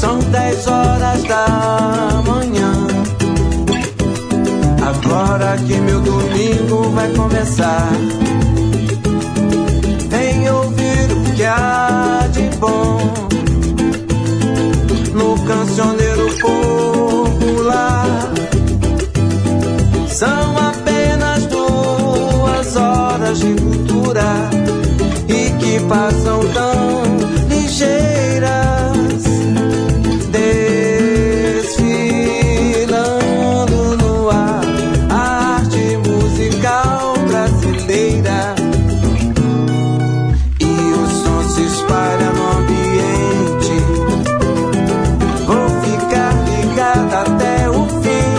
São 10 horas da manhã. Agora que meu domingo vai começar, vem ouvir o que há de bom no cancioneiro popular. São apenas 2 horas de cultura e que passam tão ligeiras, desfilando no ar a arte musical brasileira. E o som se espalha no ambiente. Vou ficar ligado até o fim.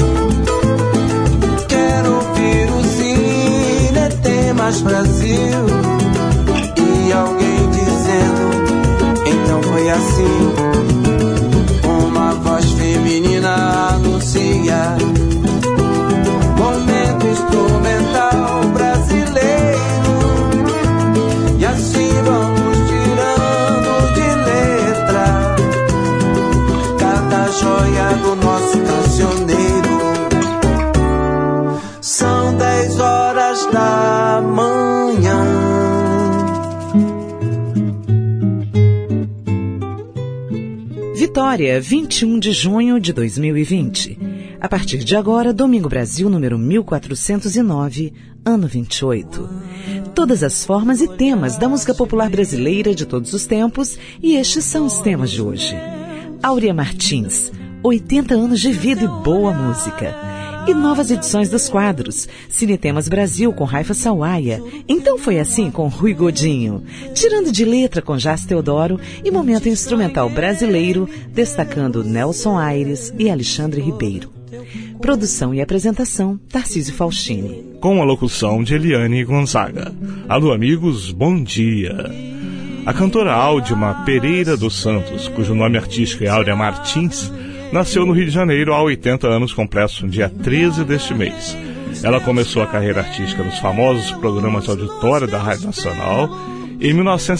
Quero ouvir o Cine Tem Mais Brasil. E alguém dizendo, então foi assim. Uma voz feminina anuncia momento instrumental brasileiro. E assim vamos tirando de letra cada joia do nosso cancioneiro. São 10 horas da manhã. Vitória, 21 de junho de 2020. A partir de agora, Domingo Brasil, número 1409, ano 28. Todas as formas e temas da música popular brasileira de todos os tempos, e estes são os temas de hoje. Áurea Martins, 80 anos de vida e boa música. E novas edições dos quadros. Cinetemas Brasil com Raifa Sawaia. Então foi assim com Rui Godinho. Tirando de letra com Jás Teodoro e momento instrumental brasileiro, destacando Nelson Aires e Alexandre Ribeiro. Produção e apresentação, Tarcísio Faustini. Com a locução de Eliane Gonzaga. Alô amigos, bom dia. A cantora Áudima Pereira dos Santos, cujo nome artístico é Áurea Martins, nasceu no Rio de Janeiro há 80 anos, completos no dia 13 deste mês. Ela começou a carreira artística nos famosos programas de auditório da Rádio Nacional. Em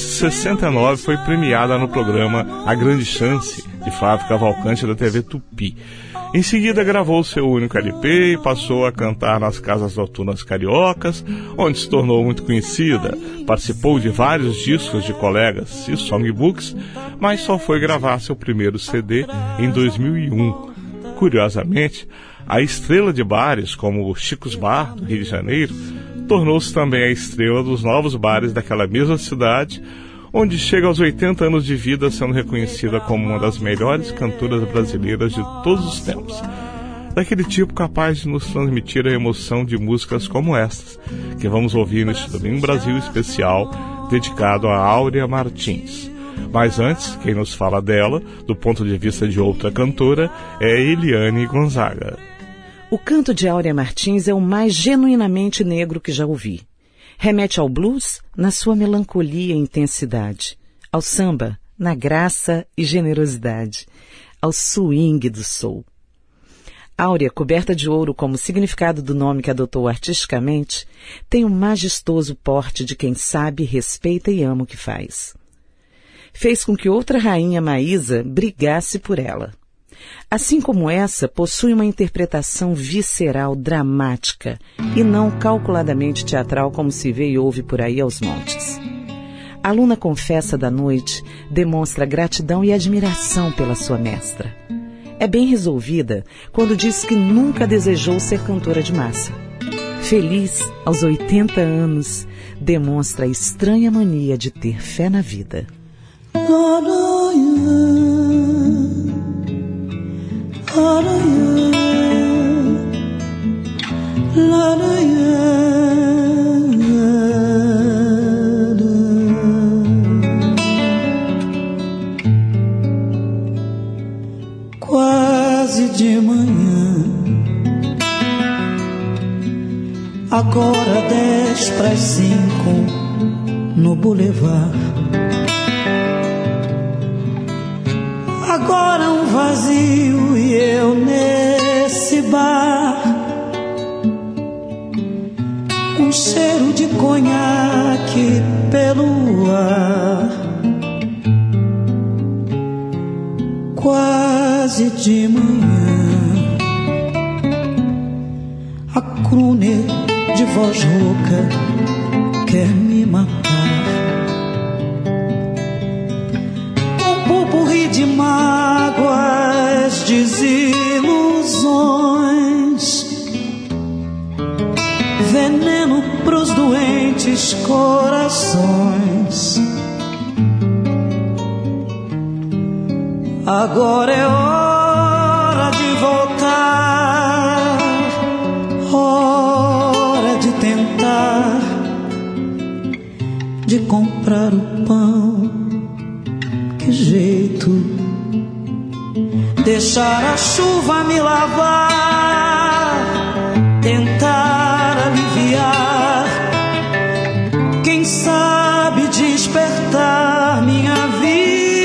1969 foi premiada no programa A Grande Chance, de Flávio Cavalcante, da TV Tupi. Em seguida gravou seu único LP e passou a cantar nas casas noturnas cariocas, onde se tornou muito conhecida. Participou de vários discos de colegas e songbooks, mas só foi gravar seu primeiro CD em 2001. Curiosamente, a estrela de bares como o Chico's Bar, do Rio de Janeiro, tornou-se também a estrela dos novos bares daquela mesma cidade, onde chega aos 80 anos de vida sendo reconhecida como uma das melhores cantoras brasileiras de todos os tempos. Daquele tipo capaz de nos transmitir a emoção de músicas como estas, que vamos ouvir neste Domingo Brasil especial, dedicado a Áurea Martins. Mas antes, quem nos fala dela, do ponto de vista de outra cantora, é Eliane Gonzaga. O canto de Áurea Martins é o mais genuinamente negro que já ouvi. Remete ao blues na sua melancolia e intensidade, ao samba na graça e generosidade, ao swing do soul. Áurea, coberta de ouro como significado do nome que adotou artisticamente, tem o majestoso porte de quem sabe, respeita e ama o que faz. Fez com que outra rainha, Maísa, brigasse por ela. Assim como essa, possui uma interpretação visceral, dramática, e não calculadamente teatral como se vê e ouve por aí aos montes. A Luna Confessa da Noite demonstra gratidão e admiração pela sua mestra. É bem resolvida quando diz que nunca desejou ser cantora de massa. Feliz, aos 80 anos, demonstra a estranha mania de ter fé na vida. Quase de manhã, agora 10:05 no Boulevard. Agora um vazio e eu nesse bar, um cheiro de conhaque pelo ar. Quase de manhã, a crooner de voz rouca quer me matar. Um pupurri de mágoas, desilusões, veneno pros doentes corações. Agora é hora de voltar, hora de tentar, de comprar o pão. Que jeito, deixar a chuva me lavar, tentar aliviar, quem sabe despertar minha vida.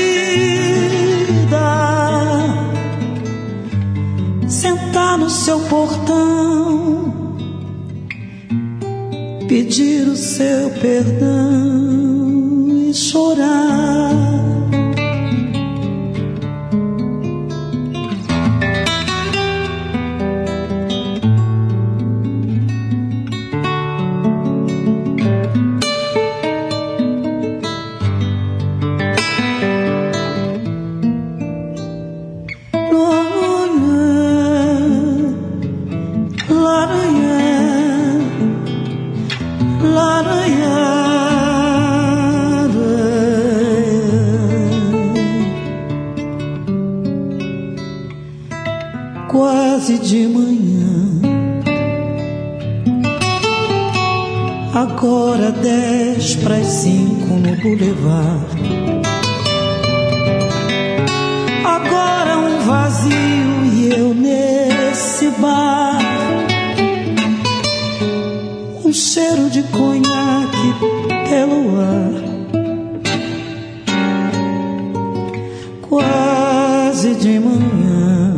Sentar no seu portão, pedir o seu perdão e chorar. Quase de manhã, agora 10:05 no boulevard. Agora um vazio e eu nesse bar. Um cheiro de conhaque pelo ar. Quase de manhã,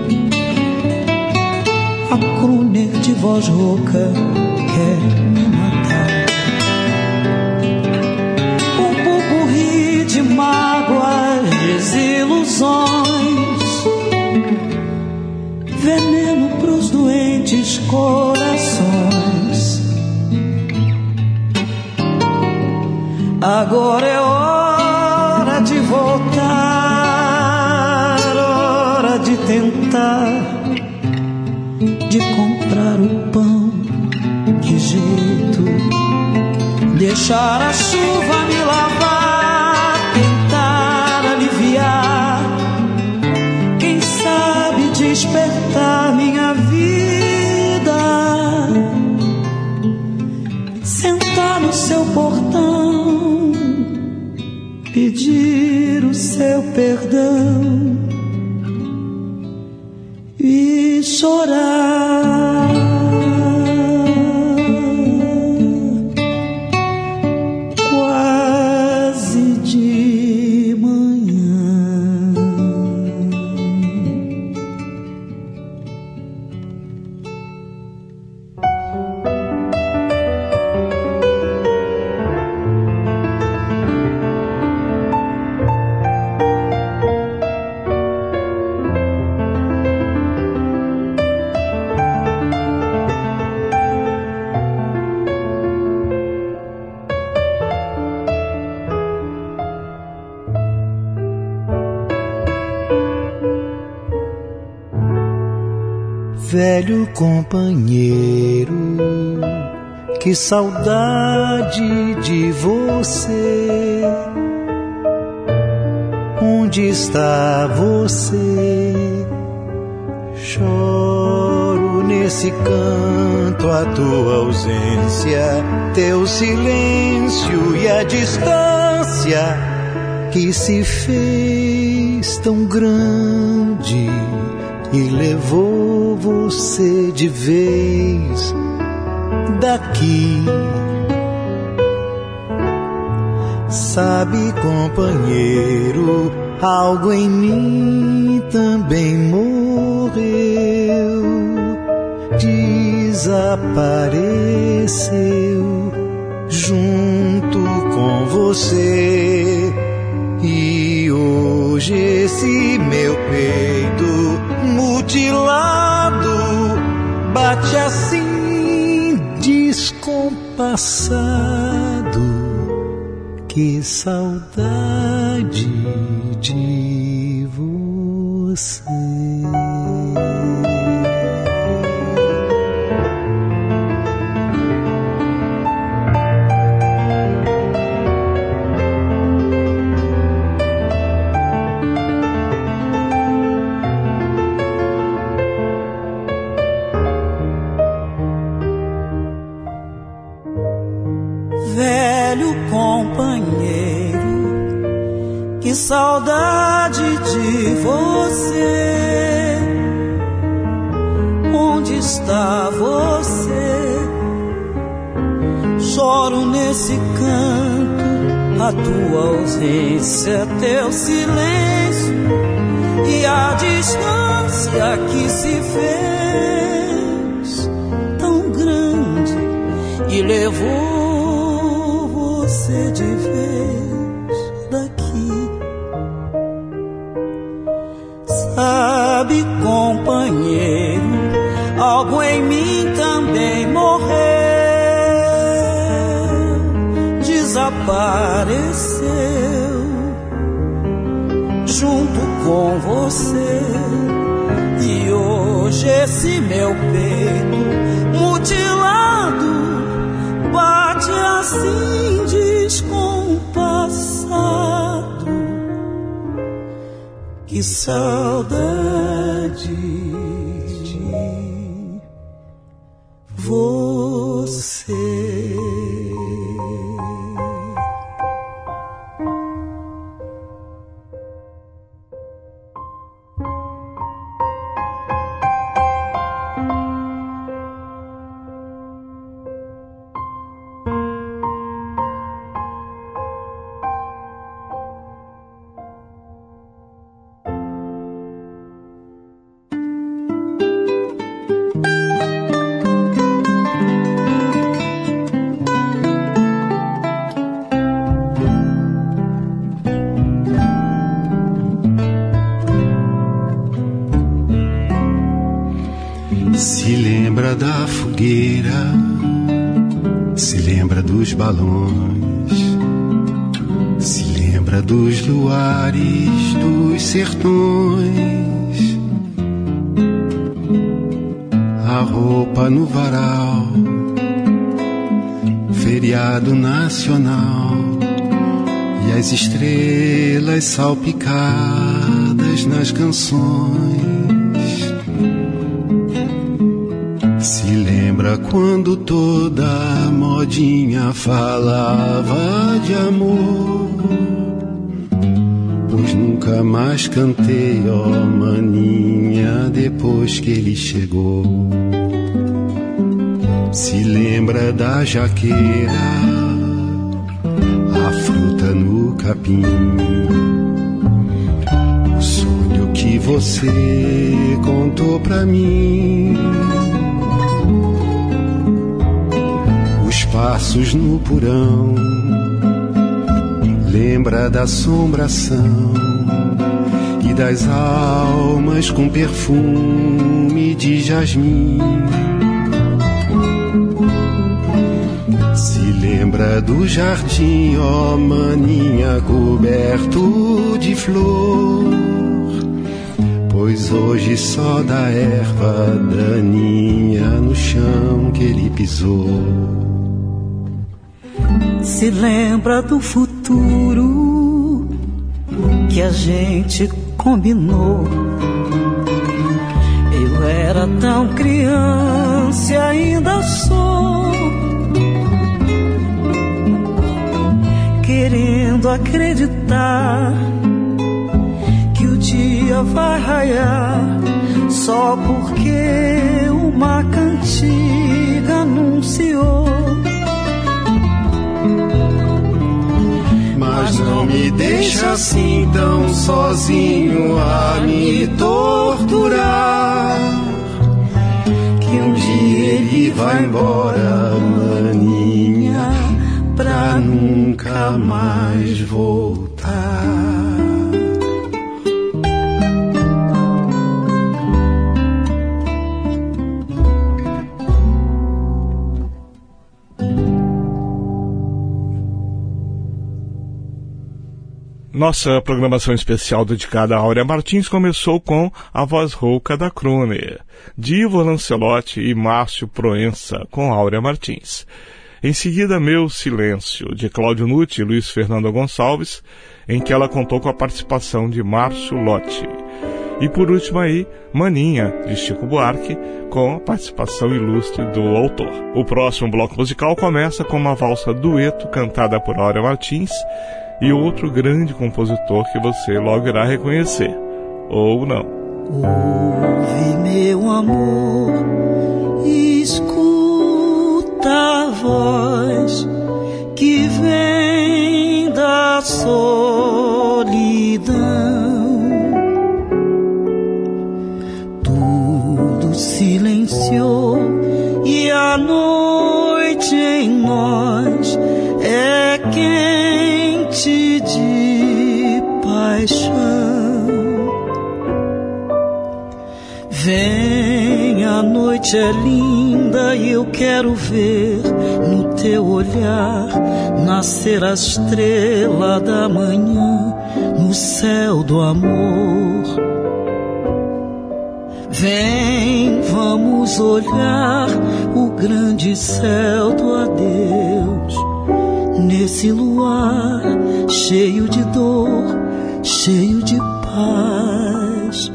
a crooner de voz rouca quer me matar. Um pupurri de mágoas, desilusões, veneno pros doentes corações. Agora é hora de voltar, hora de tentar, de comprar o pão. Que jeito, deixar a chuva me lavar, tentar aliviar, quem sabe despertar minha vida. Sentar no seu portão, pedir o seu perdão e chorar. Quase de manhã. Velho companheiro, que saudade de você. Onde está você? Choro nesse canto a tua ausência, teu silêncio e a distância que se fez tão grande e levou você de vez daqui. Sabe, companheiro, algo em mim também morreu, desapareceu junto com você, e hoje hoje esse meu peito mutilado bate assim descompassado. Que saudade de você. Velho companheiro, que saudade de você. Onde está você? Choro nesse canto, a tua ausência, teu silêncio e a distância que se fez tão grande e levou você de vez daqui. Sabe, companheiro, algo em mim também morreu, desapareceu junto com você. E hoje esse meu peito mutilado bate assim descompassado. Que saudade de você. Se lembra da fogueira, se lembra dos balões, se lembra dos luares dos sertões, a roupa no varal, feriado nacional e as estrelas salpicadas nas canções. Se lembra quando toda modinha falava de amor, pois nunca mais cantei, ó maninha, depois que ele chegou. Se lembra da jaqueira, a fruta no capim, o sonho que você contou pra mim, passos no porão. Lembra da assombração e das almas com perfume de jasmim. Se lembra do jardim, ó maninha, coberto de flor, pois hoje só dá erva daninha no chão que ele pisou. Se lembra do futuro que a gente combinou. Eu era tão criança e ainda sou, querendo acreditar que o dia vai raiar só porque uma cantiga anunciou. Mas não me deixa assim tão sozinho a me torturar, que um dia ele vai embora, maninha, pra nunca mais voltar. Nossa programação especial dedicada a Áurea Martins começou com a voz rouca da crooner, de Ivo Lancelotti e Márcio Proença, com Áurea Martins. Em seguida, Meu Silêncio, de Cláudio Nutti e Luiz Fernando Gonçalves, em que ela contou com a participação de Márcio Lotti. E por último aí, Maninha, de Chico Buarque, com a participação ilustre do autor. O próximo bloco musical começa com uma valsa dueto cantada por Áurea Martins e outro grande compositor que você logo irá reconhecer, ou não. Ouve, meu amor, escuta a voz que vem da solidão. Tudo silenciou e a noite em nós é quente de paixão. Vem, a noite é linda e eu quero ver no teu olhar nascer a estrela da manhã no céu do amor. Vem, vamos olhar o grande céu do adeus, nesse luar cheio de dor, cheio de paz.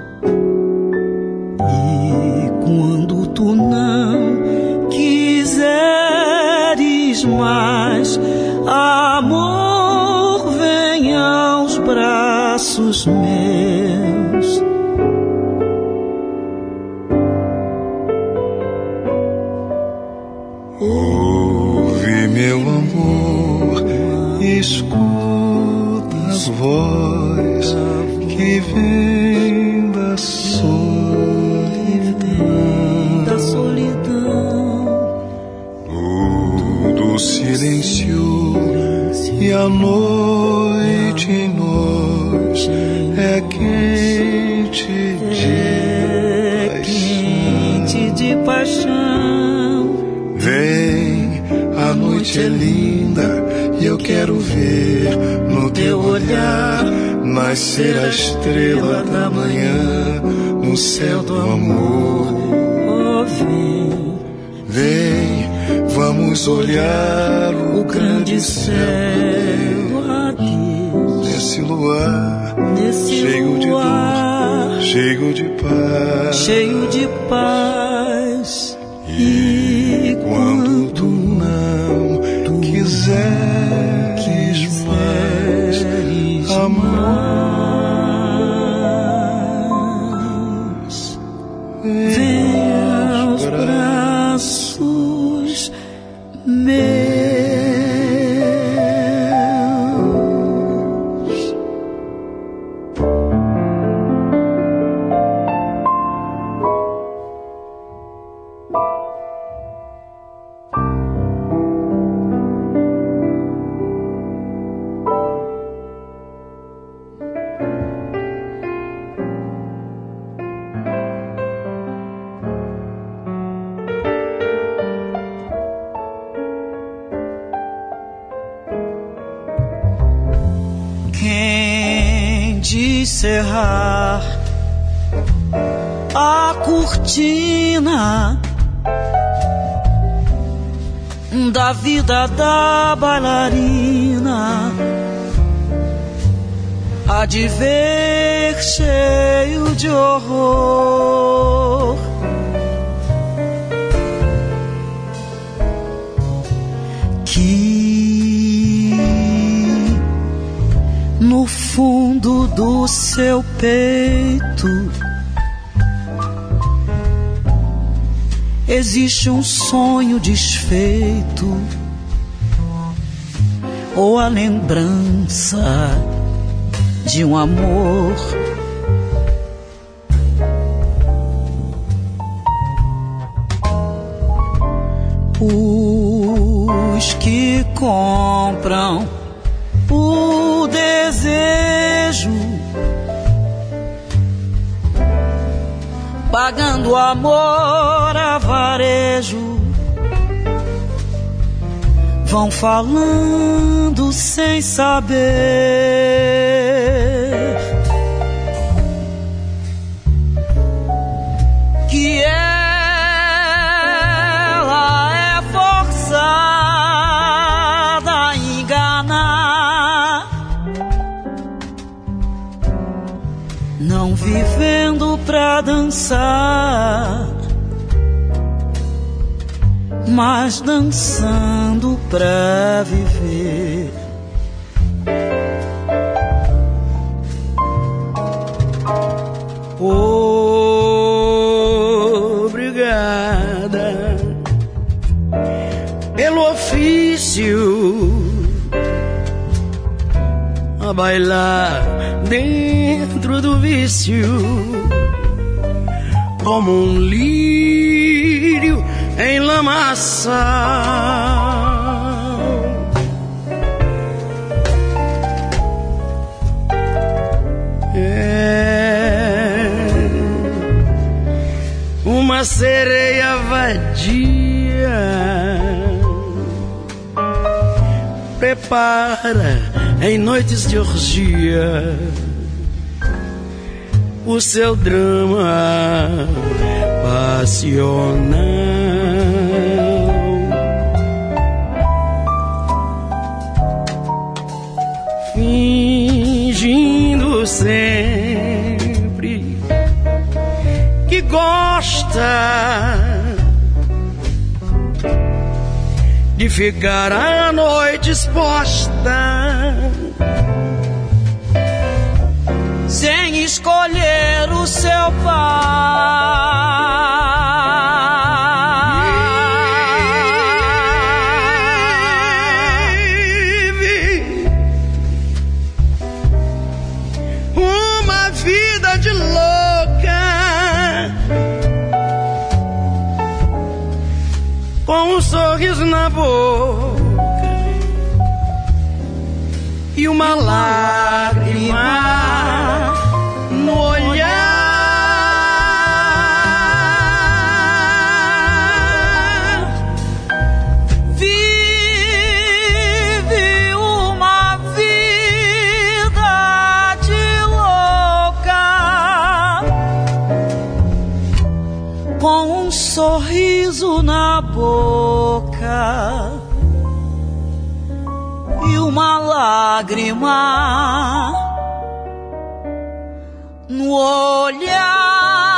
E quando tu não quiseres mais, amor, vem aos braços meus. Ouve, meu amor, escuta as vozes que vem da solidão. Tudo silenciou e a noite em nós é quente de paixão. Vem, a noite é linda e eu quero ver no teu olhar nascer a estrela da manhã no céu do amor. Oh, vem, vamos olhar o grande céu nesse luar cheio de dor, cheio de paz. E quando tu não quiseres mais, amor, vem aos braços meus. Cerrar a cortina da vida da bailarina, há de ver cheio de horror. Que no fundo do seu peito existe um sonho desfeito, ou a lembrança de um amor. Os que compram o desejo, pagando amor a varejo, vão falando sem saber que ela é forçada a enganar, não vivendo pra dançar, mas dançando pra viver. Obrigada pelo ofício a bailar dentro do vício, como um lírio em lamaçal. É uma sereia vadia, prepara em noites de orgia o seu drama passional, fingindo sempre que gosta de ficar à noite exposta, sem escolher o seu par. Vive uma vida de louca, com um sorriso na boca e uma lágrima no olhar. Vive uma vida de louca, com um sorriso na boca e uma lágrima no olhar.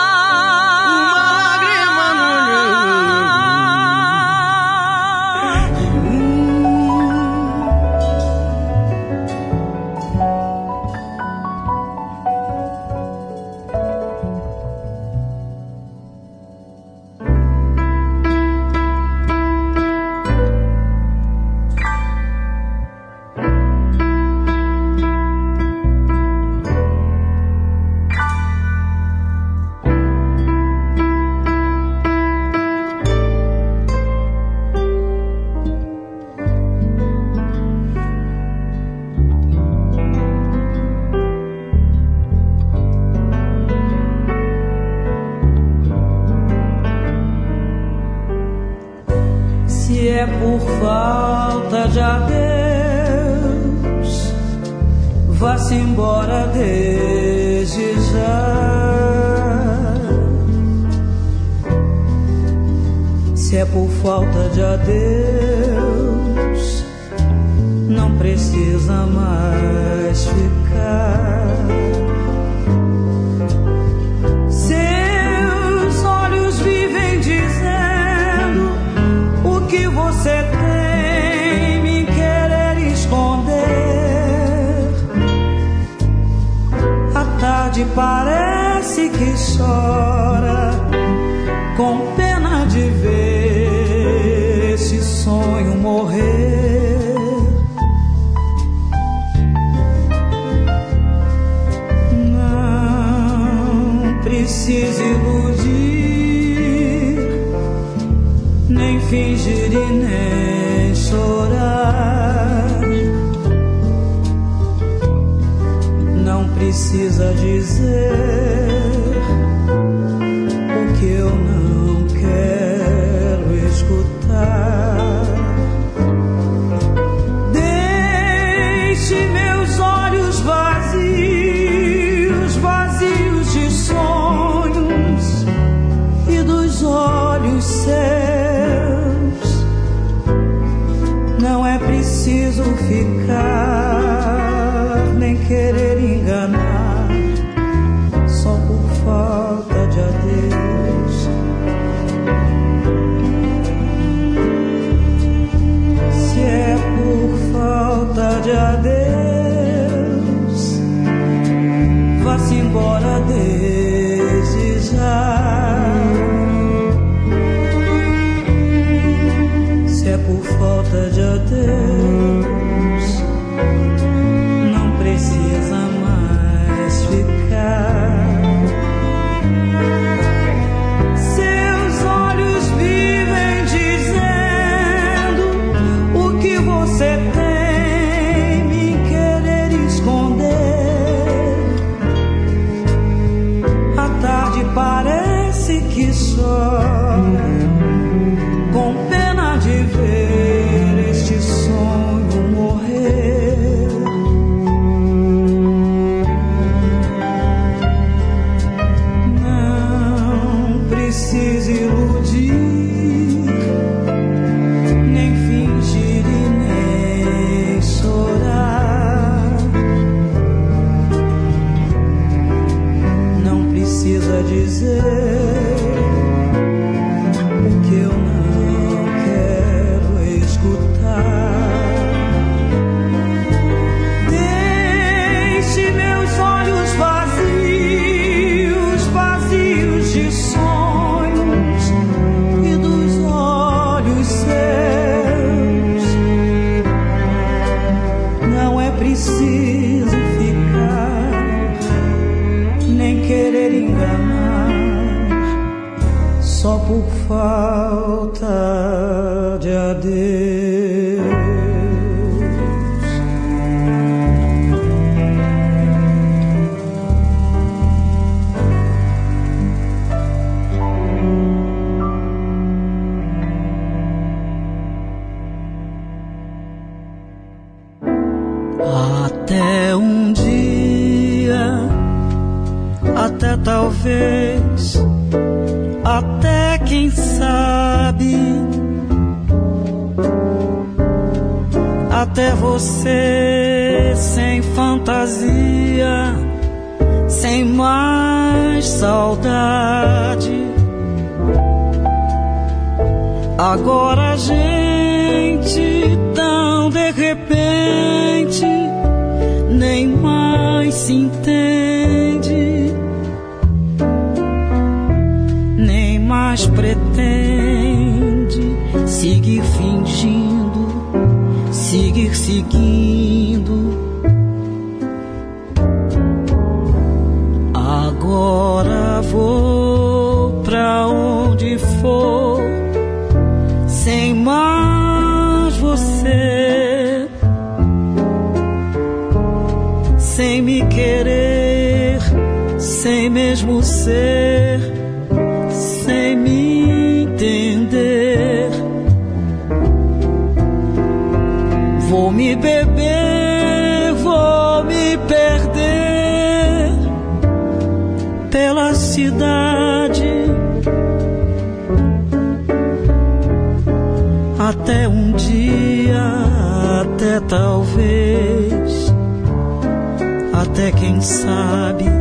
Se é por falta de adeus, vá-se embora desde já. Se é por falta de adeus, não precisa mais ficar. Seus olhos vivem dizendo o que você tem me querer esconder. A tarde parece que chora, com pena de ver esse sonho morrer. Não precisa iludir, nem fingir e nem chorar. Não precisa dizer o que eu não quero escutar. embora desde já. Se é por falta de adeus, não precisa mais ficar. Seus olhos vivem dizendo o que você tem me querer esconder. A tarde parece que chora, com pena de ver este sonho morrer. Não precisa iludir, nem fingir e nem chorar. Não precisa dizer só por falta de adeus. Até um dia, até talvez, até quem sabe, até você sem fantasia, sem mais saudade. Agora a gente tão de repente nem mais se entende, mas pretende seguir fingindo, seguir seguindo. Agora vou pra onde for, sem mais você, sem me querer, sem mesmo ser, sem me entender. Vou me beber, vou me perder pela cidade, até um dia, até talvez, até quem sabe.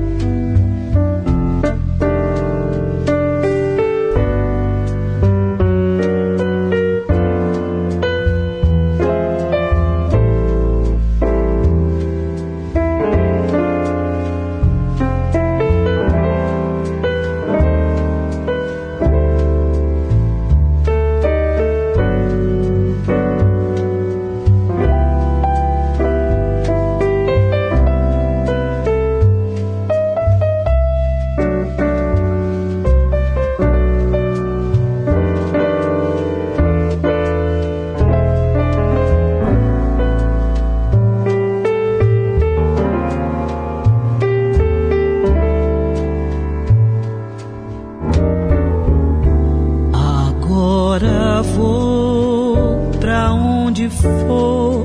For,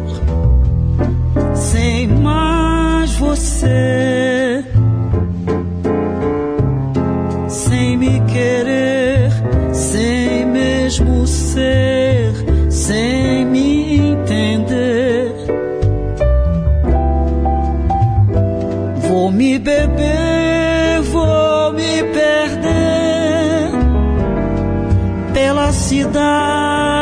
sem mais você, sem me querer, sem mesmo ser, sem me entender. Vou me beber, vou me perder pela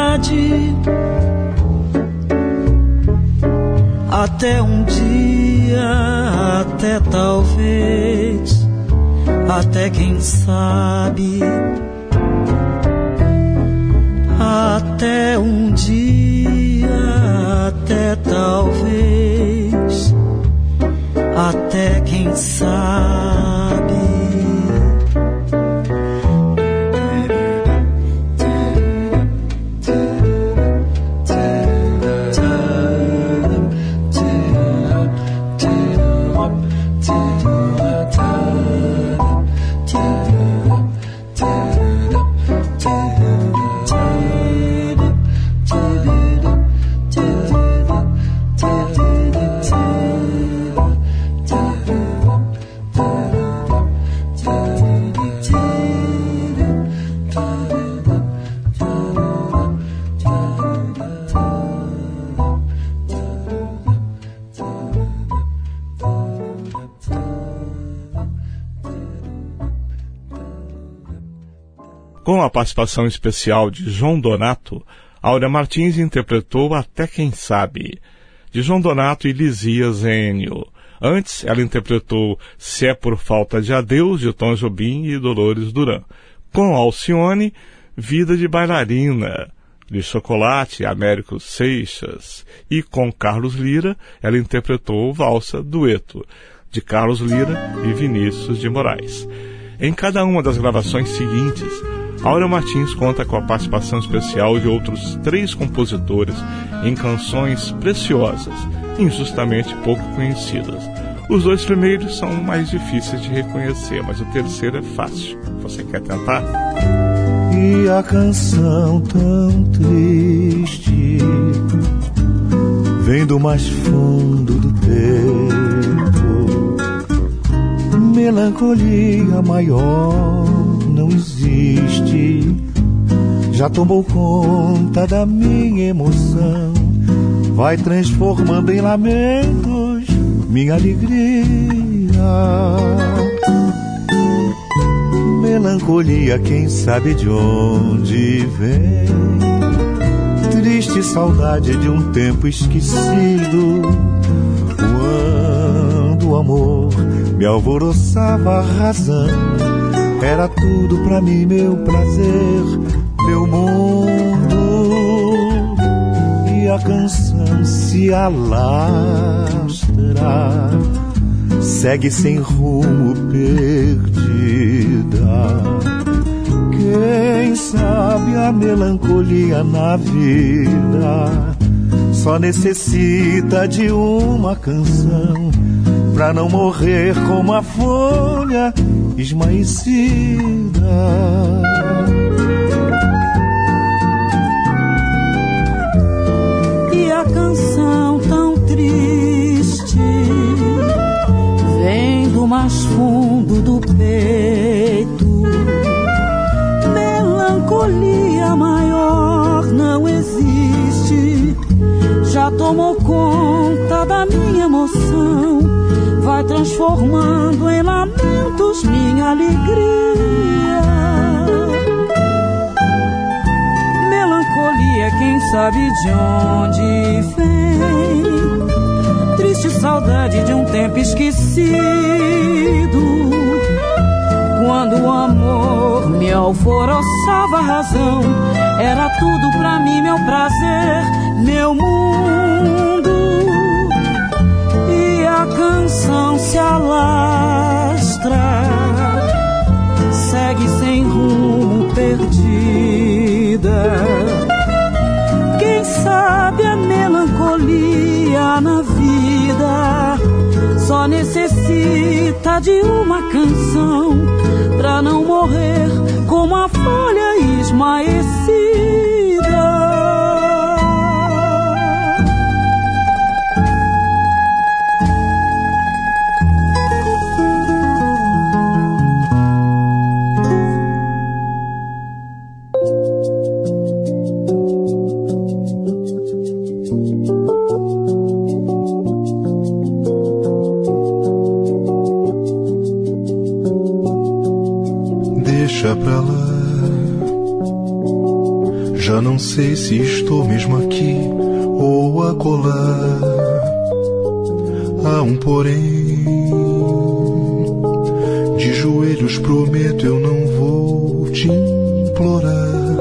cidade, até um dia, dia, até talvez, até quem sabe, até um dia, até talvez, até quem sabe. Com a participação especial de João Donato, Áurea Martins interpretou Até Quem Sabe, de João Donato e Lisias Enio. Antes, ela interpretou Se é por Falta de Adeus, de Tom Jobim e Dolores Duran. Com Alcione, Vida de Bailarina, de Chocolate e Américo Seixas. E com Carlos Lira, ela interpretou Valsa Dueto, de Carlos Lira e Vinícius de Moraes. Em cada uma das gravações seguintes, Áurea Martins conta com a participação especial de outros 3 compositores em canções preciosas, injustamente pouco conhecidas. Os 2 primeiros são mais difíceis de reconhecer, mas o terceiro é fácil. Você quer tentar? E a canção tão triste vem do mais fundo do peito. Melancolia maior não existe, já tomou conta da minha emoção, vai transformando em lamentos minha alegria. Melancolia, quem sabe de onde vem, triste saudade de um tempo esquecido, quando o amor me alvoroçava a razão. Era tudo pra mim, meu prazer, meu mundo. E a canção se alastra, segue sem rumo, perdida. Quem sabe a melancolia na vida só necessita de uma canção pra não morrer como a folha esmaecida. E a canção tão triste vem do mais fundo do peito. Melancolia maior não existe, já tomou conta da minha emoção, vai transformando em lamentos minha alegria. Melancolia, quem sabe de onde vem, triste saudade de um tempo esquecido, quando o amor me alvoroçava a razão. Era tudo pra mim, meu prazer, meu mundo. E a canção se alastra, segue sem rumo, perdida. Quem sabe a melancolia na vida só necessita de uma canção pra não morrer como a folha esmaecida. Deixa pra lá, já não sei se estou mesmo aqui ou acolá. há um porém. De joelhos prometo, eu não vou te implorar,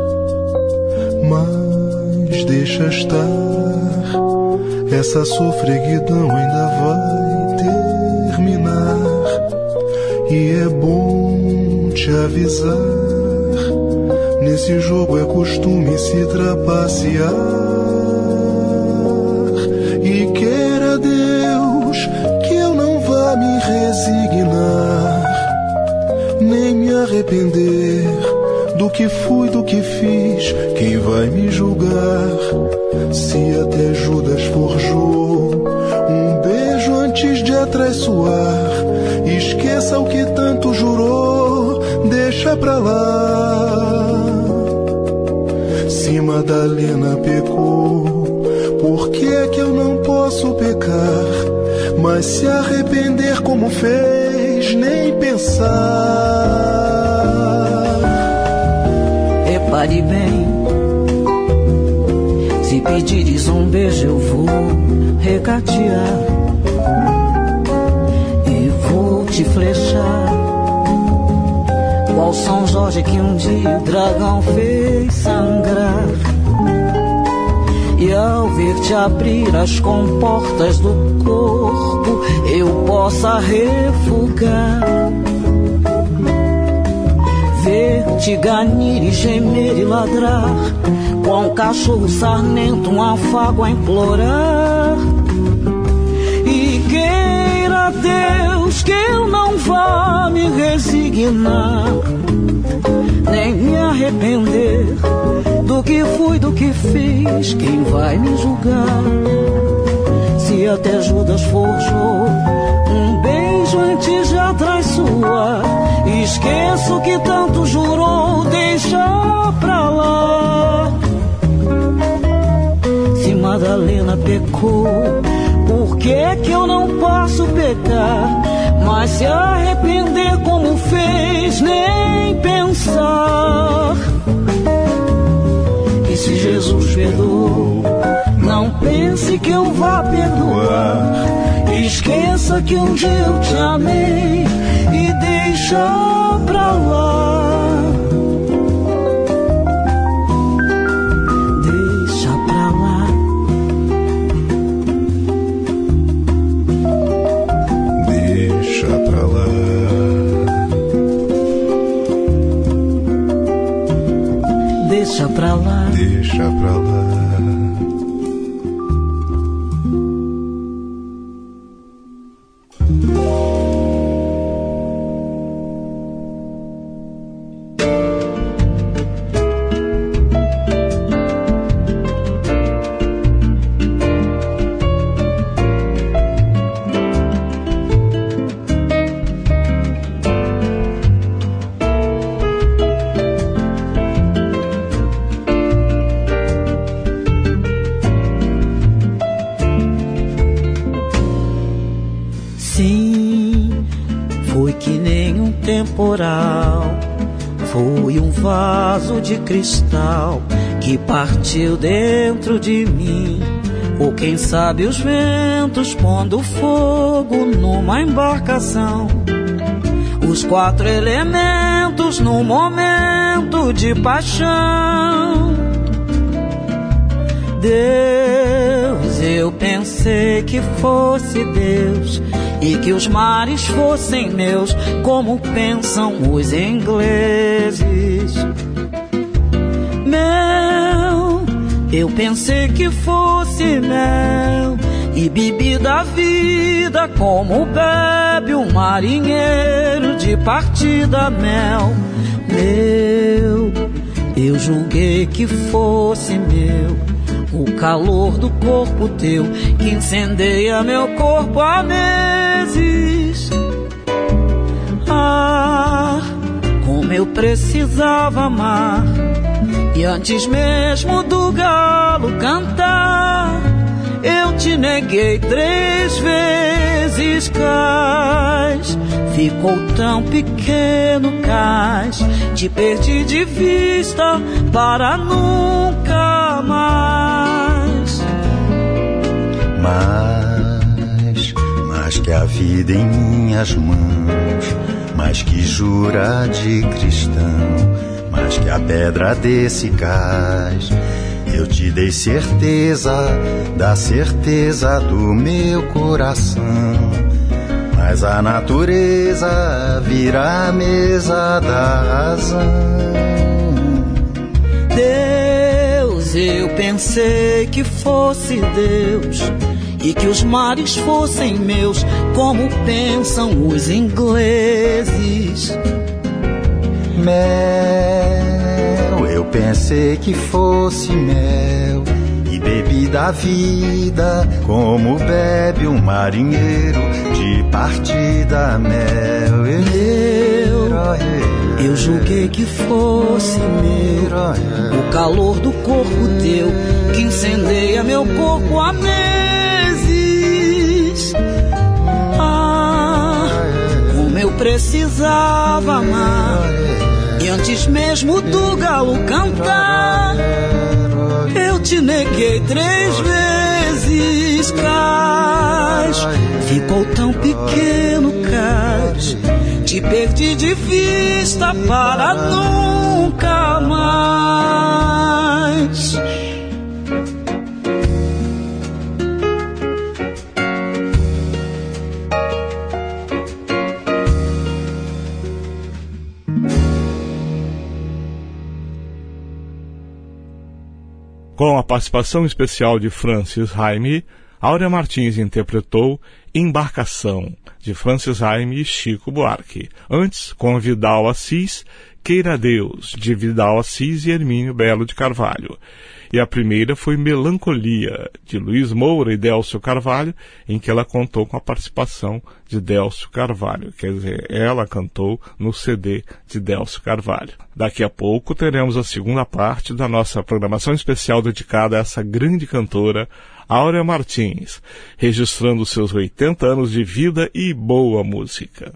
mas deixa estar. Essa sofreguidão ainda vai terminar. E é bom te avisar, nesse jogo é costume se trapacear. E queira Deus que eu não vá me resignar, nem me arrepender do que fui, do que fiz. Quem vai me julgar? Se até Judas forjou um beijo antes de atraiçoar. Esqueça o que tanto jurou, deixa pra lá. Se Madalena pecou, por que é que eu não posso pecar? Mas se arrepender como fez, nem pensar. Repare bem, se pedires um beijo eu vou regatear e vou te flechar, qual São Jorge que um dia o dragão fez sangrar. E ao ver-te abrir as comportas do corpo, eu possa refugar, ver-te ganir e gemer e ladrar, com um cachorro sarnento, um afago a implorar. E queira Deus que eu não vá me resignar, nem me arrepender do que fui, do que fiz. Quem vai me julgar? Se até Judas forjou um beijo antes de atraiçoar. Esqueça o que tanto jurou, deixa pra lá. Se Madalena pecou, por que é que eu não posso pecar? Mas se arrepender como fez, nem pensar. E se Jesus perdoou, não pense que eu vá perdoar. Esqueça que um dia eu te amei e deixa pra lá. Deixa pra lá. Deixa pra lá. Deixa pra lá. Deixa pra lá. Foi um vaso de cristal que partiu dentro de mim, ou quem sabe os ventos pondo fogo numa embarcação. Os 4 elementos num momento de paixão. Deus, eu pensei que fosse Deus e que os mares fossem meus, como pensam os ingleses. Mel, eu pensei que fosse mel e bebi da vida como bebe um marinheiro de partida. Mel, meu, eu julguei que fosse meu o calor do corpo teu, que incendeia meu corpo há meses. Ah, como eu precisava amar, e antes mesmo do galo cantar, eu te neguei 3 vezes. Cais, ficou tão pequeno, cais, te perdi de vista para nunca mais. Mas mais que a vida em minhas mãos, mais que jura de cristão, mais que a pedra desse cais. Eu te dei certeza, da certeza do meu coração, mas a natureza vira a mesa da razão. Deus, eu pensei que fosse Deus e que os mares fossem meus, como pensam os ingleses. Mel, eu pensei que fosse mel e bebi da vida como bebe um marinheiro de partida. Mel, eu julguei que fosse meu o calor do corpo teu, que incendeia meu corpo há meses. Ah, como eu precisava amar, e antes mesmo do galo cantar, eu te neguei 3 vezes, cais. Ficou tão pequeno, cais, te perdi de vista para nunca mais. Com a participação especial de Francis Raime, Áurea Martins interpretou Embarcação, de Francis Raime e Chico Buarque. Antes, com Vidal Assis, Queira Deus, de Vidal Assis e Hermínio Belo de Carvalho. E a primeira foi Melancolia, de Luiz Moura e Délcio Carvalho, em que ela contou com a participação de Délcio Carvalho. Quer dizer, ela cantou no CD de Délcio Carvalho. Daqui a pouco teremos a segunda parte da nossa programação especial dedicada a essa grande cantora, Áurea Martins, registrando seus 80 anos de vida e boa música.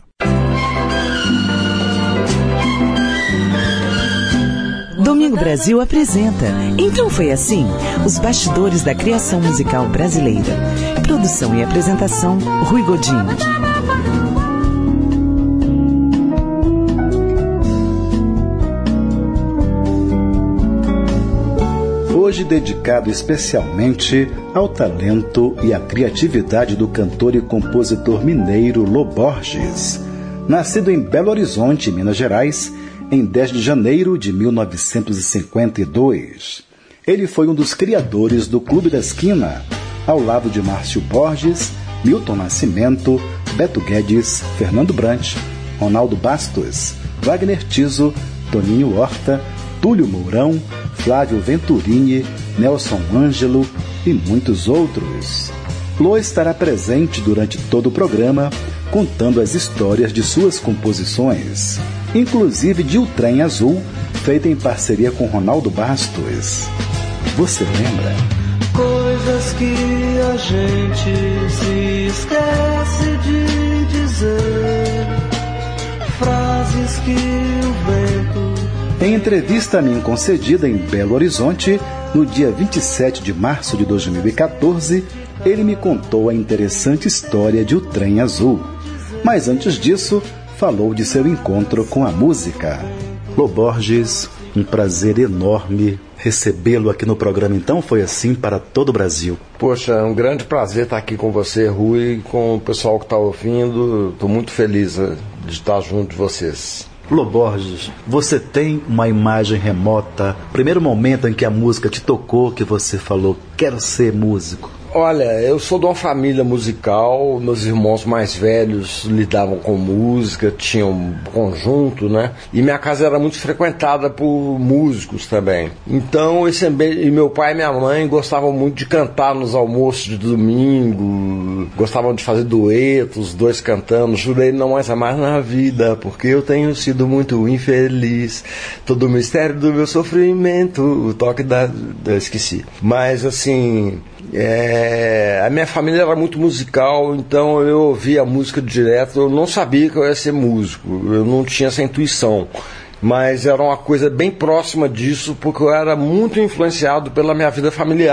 Domingo Brasil apresenta Então Foi Assim, os bastidores da criação musical brasileira. Produção e apresentação, Rui Godinho. Hoje dedicado especialmente ao talento e à criatividade do cantor e compositor mineiro Lô Borges. Nascido em Belo Horizonte, Minas Gerais, em 10 de janeiro de 1952. Ele foi um dos criadores do Clube da Esquina, ao lado de Márcio Borges, Milton Nascimento, Beto Guedes, Fernando Brant, Ronaldo Bastos, Wagner Tiso, Toninho Horta, Túlio Mourão, Flávio Venturini, Nelson Ângelo e muitos outros. Lô estará presente durante todo o programa, contando as histórias de suas composições, inclusive de O Trem Azul, feita em parceria com Ronaldo Bastos. Você lembra? Coisas que a gente se esquece de dizer, frases que o vento... Em entrevista a mim concedida em Belo Horizonte, no dia 27 de março de 2014, ele me contou a interessante história de O Trem Azul. Mas antes disso, falou de seu encontro com a música. Lô Borges, um prazer enorme recebê-lo aqui no programa. Então Foi Assim para todo o Brasil. Poxa, é um grande prazer estar aqui com você, Rui, com o pessoal que está ouvindo. Estou muito feliz de estar junto de vocês. Lô Borges, você tem uma imagem remota, primeiro momento em que a música te tocou, que você falou, quero ser músico? Olha, eu sou de uma família musical, meus irmãos mais velhos lidavam com música, tinham um conjunto, né? E minha casa era muito frequentada por músicos também. Então, e meu pai e minha mãe gostavam muito de cantar nos almoços de domingo, gostavam de fazer duetos, os dois cantando, jurei não mais amar na vida, porque eu tenho sido muito infeliz, todo o mistério do meu sofrimento, o toque esqueci. Mas, assim... a minha família era muito musical, então eu ouvia a música direto. Eu não sabia que eu ia ser músico, eu não tinha essa intuição, mas era uma coisa bem próxima disso, porque eu era muito influenciado pela minha vida familiar.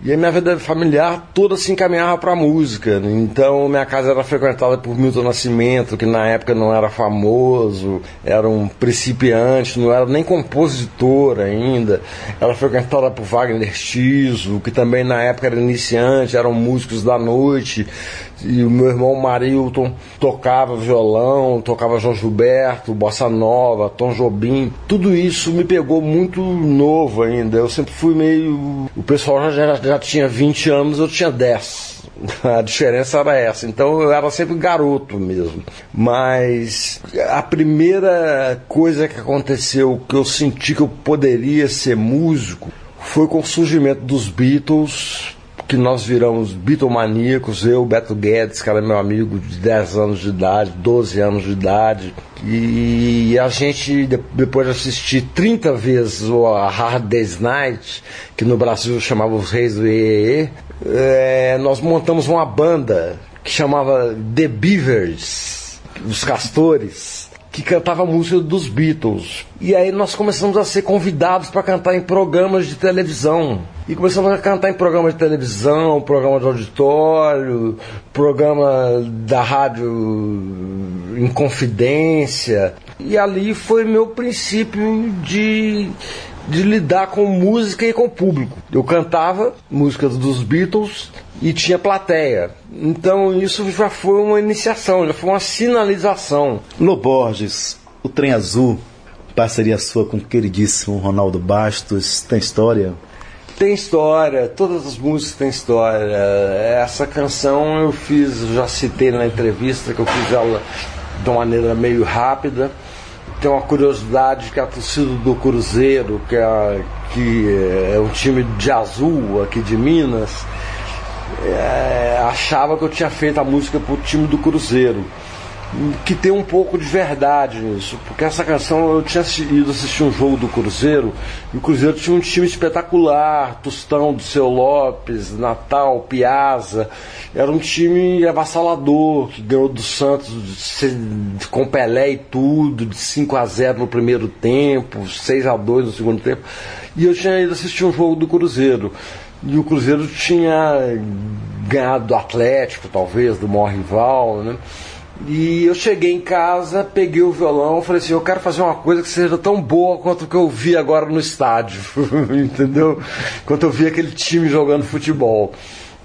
E a minha vida familiar toda se encaminhava para a música. Então minha casa era frequentada por Milton Nascimento, que na época não era famoso, era um principiante, não era nem compositor ainda. Era frequentada por Wagner Tiso, que também na época era iniciante, eram músicos da noite. E o meu irmão Marilton tocava violão, tocava João Gilberto, Bossa Nova, Tom Jobim. Tudo isso me pegou muito novo ainda. Eu sempre fui meio... O pessoal já tinha 20 anos, eu tinha 10. A diferença era essa. Então eu era sempre garoto mesmo. Mas a primeira coisa que aconteceu, que eu senti que eu poderia ser músico, foi com o surgimento dos Beatles, que nós viramos bitomaníacos, eu, Beto Guedes, que era meu amigo de 10 anos de idade, 12 anos de idade, e a gente, depois de assistir 30 vezes a Hard Day's Night, que no Brasil chamava Os Reis do Iê, nós montamos uma banda que chamava The Beavers, os Castores, que cantava a música dos Beatles. E aí nós começamos a ser convidados para cantar em programas de televisão. E começamos a cantar em programas de televisão, programa de auditório, programa da rádio em confidência. E ali foi meu princípio de lidar com música e com o público. Eu cantava músicas dos Beatles e tinha plateia. Então isso já foi uma iniciação, já foi uma sinalização. Lô Borges, O Trem Azul, parceria sua com o queridíssimo Ronaldo Bastos, tem história? Tem história, todas as músicas têm história. Essa canção eu já citei na entrevista, que eu fiz ela de uma maneira meio rápida. Tem uma curiosidade que a torcida do Cruzeiro, que é um time de azul aqui de Minas, achava que eu tinha feito a música pro time do Cruzeiro, que tem um pouco de verdade nisso, porque essa canção eu tinha ido assistir um jogo do Cruzeiro, e o Cruzeiro tinha um time espetacular, Tostão, do Seu Lopes, Natal, Piazza, era um time avassalador, que ganhou do Santos com Pelé e tudo, de 5-0 no primeiro tempo, 6-2 no segundo tempo, e eu tinha ido assistir um jogo do Cruzeiro, e o Cruzeiro tinha ganhado do Atlético, talvez, do maior rival, né? E eu cheguei em casa, peguei o violão, falei assim, eu quero fazer uma coisa que seja tão boa quanto o que eu vi agora no estádio, entendeu? Quanto eu vi aquele time jogando futebol.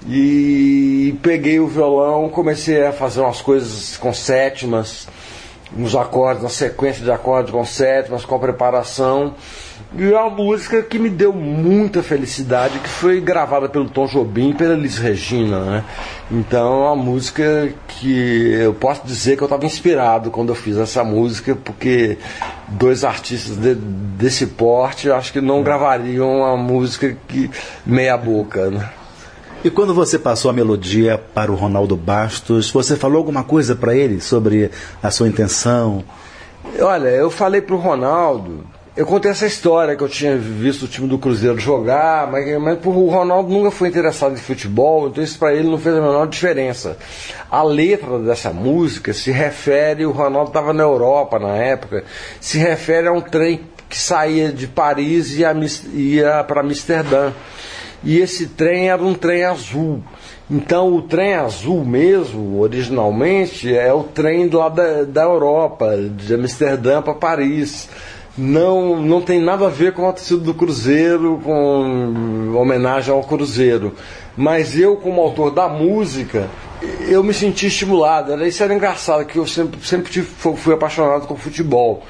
E peguei o violão, comecei a fazer umas coisas com sétimas, uns acordes, uma sequência de acordes com sétimas, com preparação. E é uma música que me deu muita felicidade, que foi gravada pelo Tom Jobim e pela Elis Regina, né? Então é uma música que eu posso dizer que eu estava inspirado quando eu fiz essa música, porque dois artistas desse porte eu acho que não gravariam uma música meia boca, né? E quando você passou a melodia para o Ronaldo Bastos, você falou alguma coisa para ele sobre a sua intenção? Olha, eu falei para o Ronaldo, eu contei essa história que eu tinha visto o time do Cruzeiro jogar, mas o Ronaldo nunca foi interessado em futebol, então isso para ele não fez a menor diferença. A letra dessa música se refere, o Ronaldo estava na Europa na época, se refere a um trem que saía de Paris e ia para Amsterdã. E esse trem era um trem azul. Então o trem azul mesmo, originalmente, é o trem lá da Europa, de Amsterdã para Paris. Não tem nada a ver com a torcida do Cruzeiro, com homenagem ao Cruzeiro. Mas eu, como autor da música, eu me senti estimulado. Isso era engraçado, que eu sempre fui apaixonado com futebol.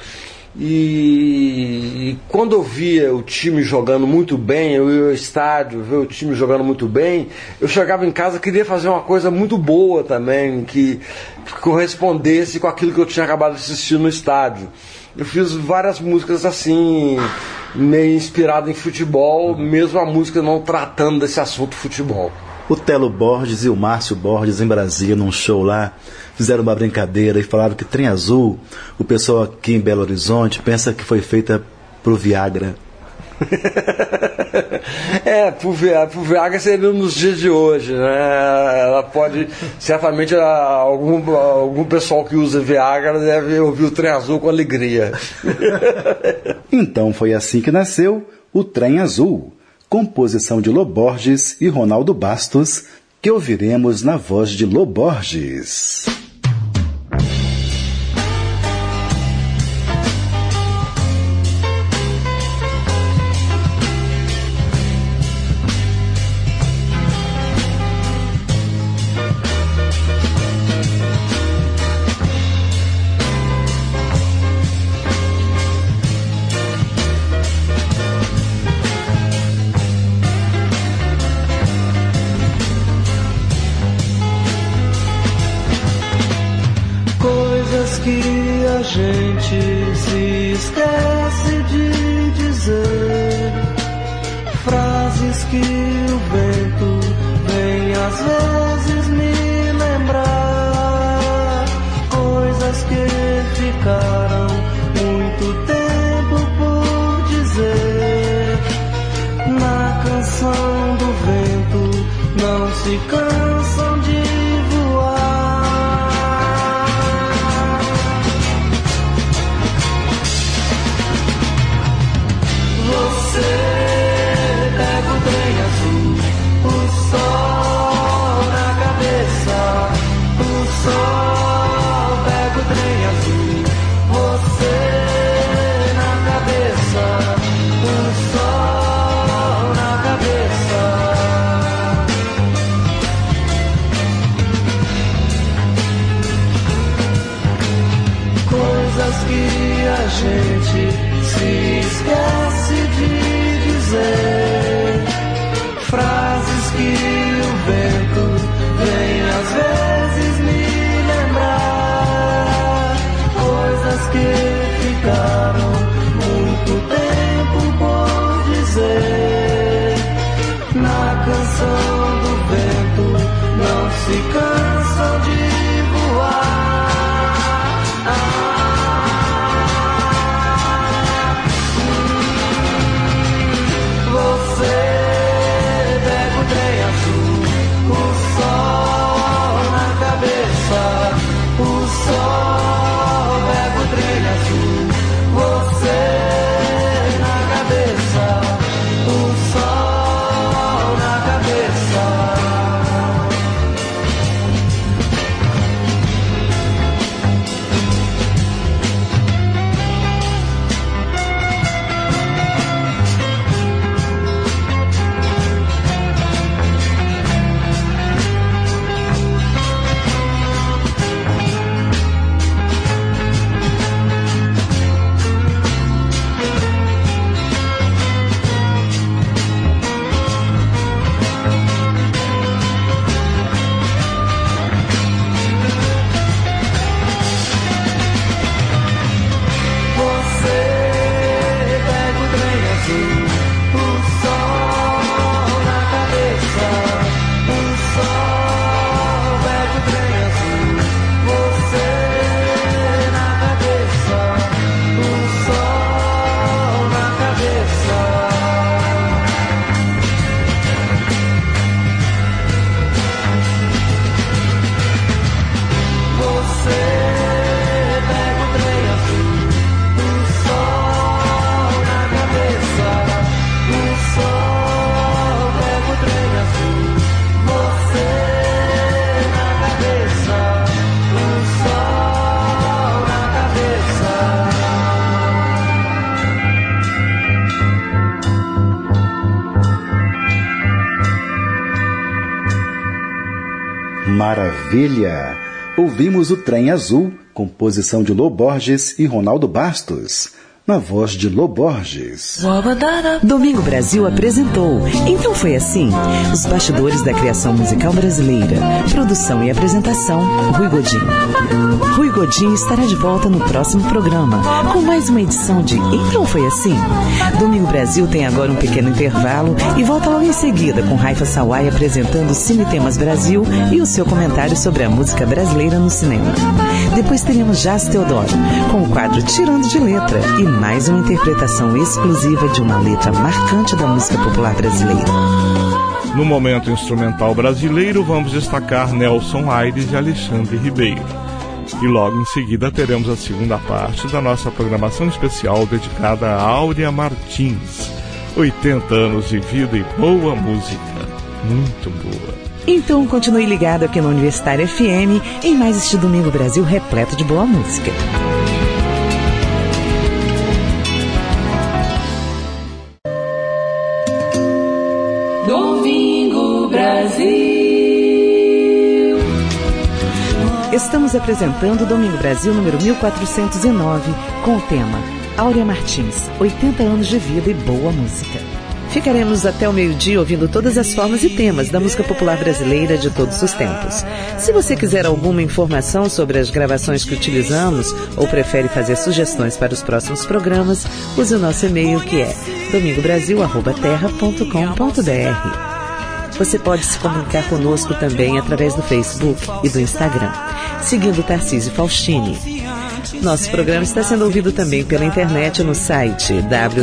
E quando eu via o time jogando muito bem, eu ia ao estádio ver o time jogando muito bem, eu chegava em casa e queria fazer uma coisa muito boa também, que correspondesse com aquilo que eu tinha acabado de assistir no estádio. Eu fiz várias músicas assim, meio inspirado em futebol, mesmo a música não tratando desse assunto futebol. O Telo Borges e o Márcio Borges em Brasília, num show lá, fizeram uma brincadeira e falaram que Trem Azul, o pessoal aqui em Belo Horizonte pensa que foi feita pro Viagra. Pro Viagra seria nos dias de hoje, né? Ela pode, certamente algum pessoal que usa Viagra deve ouvir o Trem Azul com alegria. Então foi assim que nasceu o Trem Azul, composição de Lô Borges e Ronaldo Bastos, que ouviremos na voz de Lô Borges. Que a gente se esquece de dizer, frases que o vento vem às vezes me lembrar, coisas que ficaram muito tempo por dizer. Na canção do vento não se cansam de voar. Você pega o trem azul, o sol na cabeça, o sol pega o trem azul, você na cabeça, o sol na cabeça. Coisas que a gente se esquece de dizer, frases que o vento vem às vezes me lembrar, coisas que ficaram muito tempo por dizer. Na canção do vento não se cansam de voar. Maravilha! Ouvimos o Trem Azul, composição de Lô Borges e Ronaldo Bastos, na voz de Lô Borges. Domingo Brasil apresentou Então Foi Assim, os bastidores da criação musical brasileira. Produção e apresentação, Rui Godinho. Rui Godinho estará de volta no próximo programa, com mais uma edição de Então Foi Assim. Domingo Brasil tem agora um pequeno intervalo e volta logo em seguida com Raifa Sawai apresentando Cine Temas Brasil e o seu comentário sobre a música brasileira no cinema. Depois teremos Jazz Teodoro, com o quadro Tirando de Letra e mais uma interpretação exclusiva de uma letra marcante da música popular brasileira. No momento instrumental brasileiro, vamos destacar Nelson Aires e Alexandre Ribeiro. E logo em seguida teremos a segunda parte da nossa programação especial dedicada a Áurea Martins. 80 anos de vida e boa música. Muito boa. Então continue ligado aqui no Universitário FM em mais este Domingo Brasil repleto de boa música. Domingo Brasil. Estamos apresentando o Domingo Brasil número 1409 com o tema Áurea Martins, 80 anos de vida e boa música. Ficaremos até o meio-dia ouvindo todas as formas e temas da música popular brasileira de todos os tempos. Se você quiser alguma informação sobre as gravações que utilizamos ou prefere fazer sugestões para os próximos programas, use o nosso e-mail que é domingobrasil@terra.com.br. Você pode se comunicar conosco também através do Facebook e do Instagram, seguindo Tarcísio Faustini. Nosso programa está sendo ouvido também pela internet no site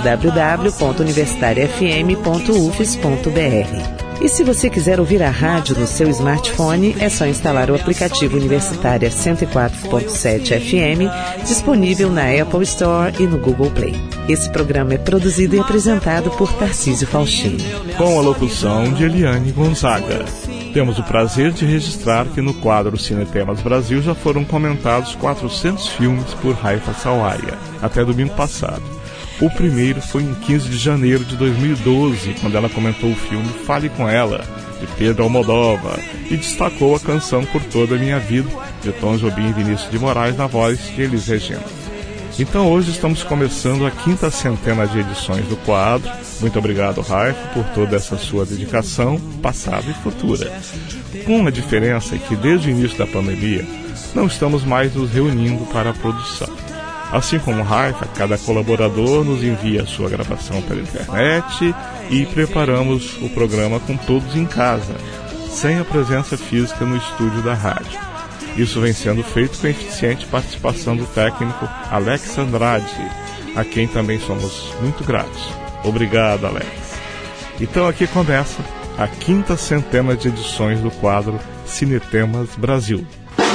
www.universitariafm.ufes.br. E se você quiser ouvir a rádio no seu smartphone, é só instalar o aplicativo Universitária 104.7 FM, disponível na Apple Store e no Google Play. Esse programa é produzido e apresentado por Tarcísio Faustini, com a locução de Eliane Gonzaga. Temos o prazer de registrar que no quadro Cinetemas Brasil já foram comentados 400 filmes por Raifa Sawaia, até domingo passado. O primeiro foi em 15 de janeiro de 2012, quando ela comentou o filme Fale com Ela, de Pedro Almodóvar, e destacou a canção Por Toda a Minha Vida, de Tom Jobim e Vinícius de Moraes, na voz de Elis Regina. Então hoje estamos começando a 5ª centena de edições do quadro. Muito obrigado, Raifa, por toda essa sua dedicação, passada e futura. Com uma diferença é que desde o início da pandemia, não estamos mais nos reunindo para a produção. Assim como Raifa, cada colaborador nos envia a sua gravação pela internet e preparamos o programa com todos em casa, sem a presença física no estúdio da rádio. Isso vem sendo feito com a eficiente participação do técnico Alex Andrade, a quem também somos muito gratos. Obrigado, Alex. Então aqui começa a 5ª centena de edições do quadro Cinetemas Brasil.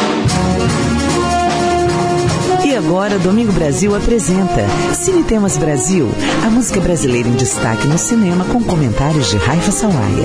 E agora Domingo Brasil apresenta Cinetemas Brasil, a música brasileira em destaque no cinema com comentários de Raifa Sawaia.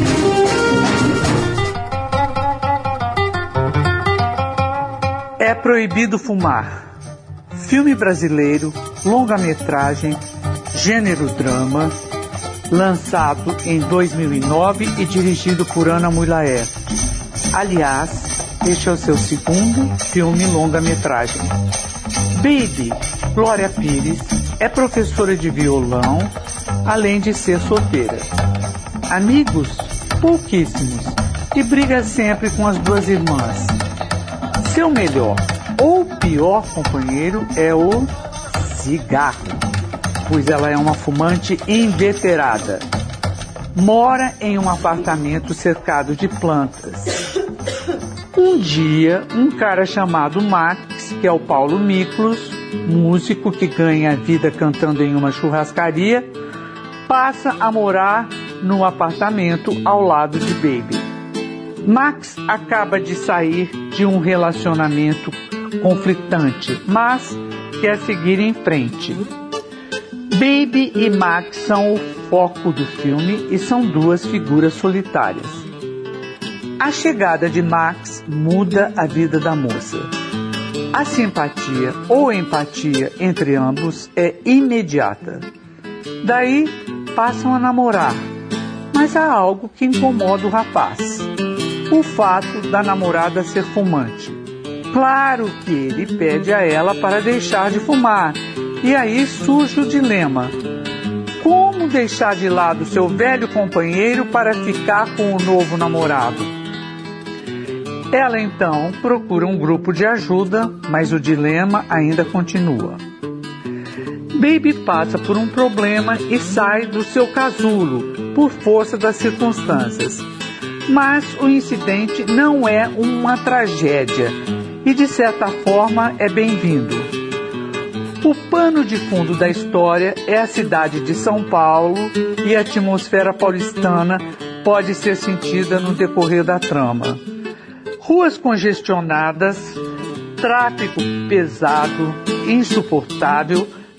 É proibido fumar. Filme brasileiro, longa-metragem, gênero drama, lançado em 2009 e dirigido por Ana Mulaer. Aliás, este é o seu segundo filme longa-metragem. Baby, Glória Pires, é professora de violão, além de ser solteira. Amigos, pouquíssimos, e briga sempre com as duas irmãs. Seu melhor ou pior companheiro é o cigarro, pois ela é uma fumante inveterada. Mora em um apartamento cercado de plantas. Um dia, um cara chamado Max, que é o Paulo Miklos, músico que ganha a vida cantando em uma churrascaria, passa a morar no apartamento ao lado de Baby. Max acaba de sair de um relacionamento conflitante, mas quer seguir em frente. Baby e Max são o foco do filme e são duas figuras solitárias. A chegada de Max muda a vida da moça. A simpatia ou empatia entre ambos é imediata. Daí passam a namorar, mas há algo que incomoda o rapaz. O fato da namorada ser fumante. Claro que ele pede a ela para deixar de fumar, e aí surge o dilema. Como deixar de lado seu velho companheiro para ficar com o novo namorado? Ela então procura um grupo de ajuda, mas o dilema ainda continua. Baby passa por um problema e sai do seu casulo, por força das circunstâncias. Mas o incidente não é uma tragédia e, de certa forma, é bem-vindo. O pano de fundo da história é a cidade de São Paulo e a atmosfera paulistana pode ser sentida no decorrer da trama. Ruas congestionadas, tráfego pesado, insuportável,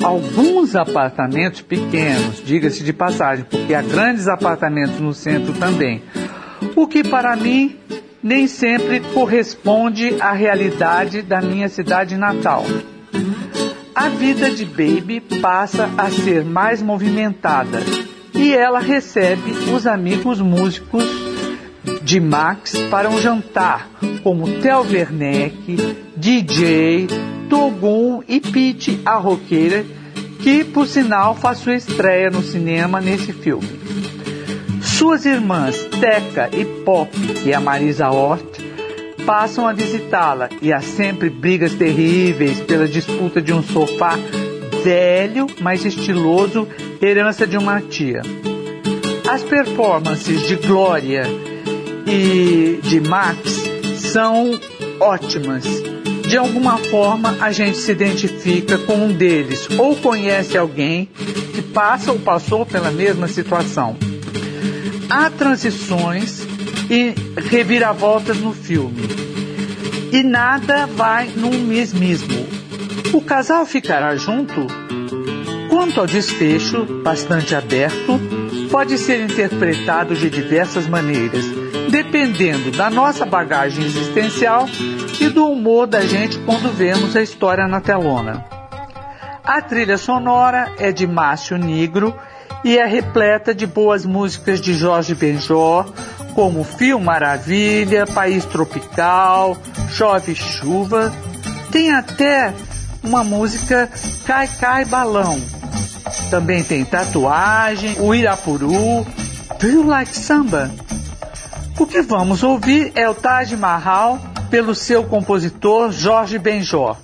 alguns apartamentos pequenos, diga-se de passagem, porque há grandes apartamentos no centro também, o que para mim nem sempre corresponde à realidade da minha cidade natal. A vida de Baby passa a ser mais movimentada e ela recebe os amigos músicos de Max para um jantar, como Theo Werneck, DJ, Togum e Pete, a roqueira, que por sinal faz sua estreia no cinema nesse filme. Suas irmãs Teca e Pop, que é a Marisa Hort, passam a visitá-la e há sempre brigas terríveis pela disputa de um sofá velho, mas estiloso, herança de uma tia. As performances de Glória e de Max são ótimas. De alguma forma a gente se identifica com um deles ou conhece alguém que passa ou passou pela mesma situação. Há transições e reviravoltas no filme e nada vai no mesmismo. O casal ficará junto? Quanto ao desfecho, bastante aberto, pode ser interpretado de diversas maneiras, dependendo da nossa bagagem existencial e do humor da gente quando vemos a história na telona. A trilha sonora é de Márcio Nigro e é repleta de boas músicas de Jorge Benjor, como Fio Maravilha, País Tropical, Chove Chuva. Tem até uma música Cai Cai Balão. Também tem Tatuagem, o Irapuru. Do you like samba? O que vamos ouvir é o Taj Mahal, pelo seu compositor Jorge Benjor.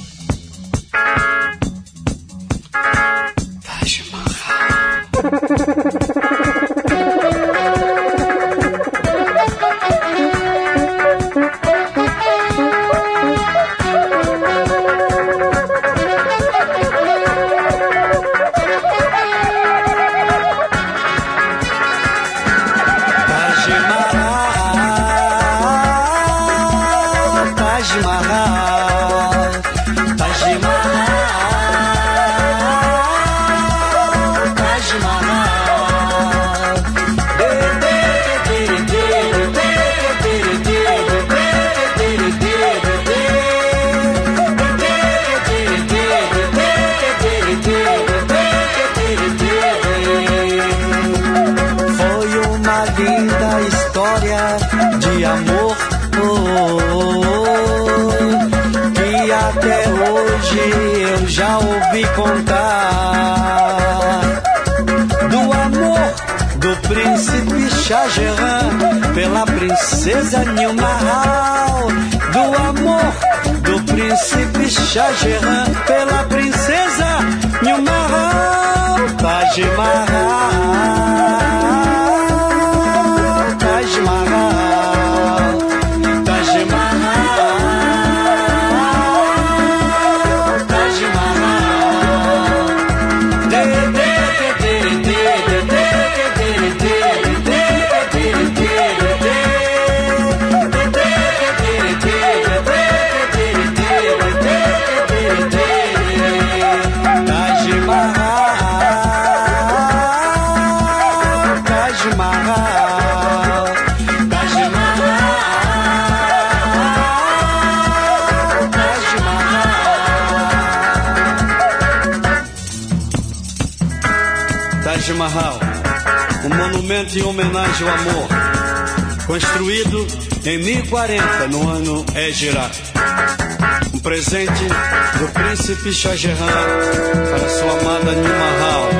Taj Mahal. Já ouvi contar do amor do príncipe Shah Jahan pela princesa Nilmahal, do amor do príncipe Shah Jahan pela princesa Nilmahal. Taj Mahal, Taj Mahal, Taj Mahal. Taj Mahal, um monumento em homenagem ao amor, construído em 1040 no ano Égira. Um presente do príncipe Shah Jahan para sua amada Nilmahal.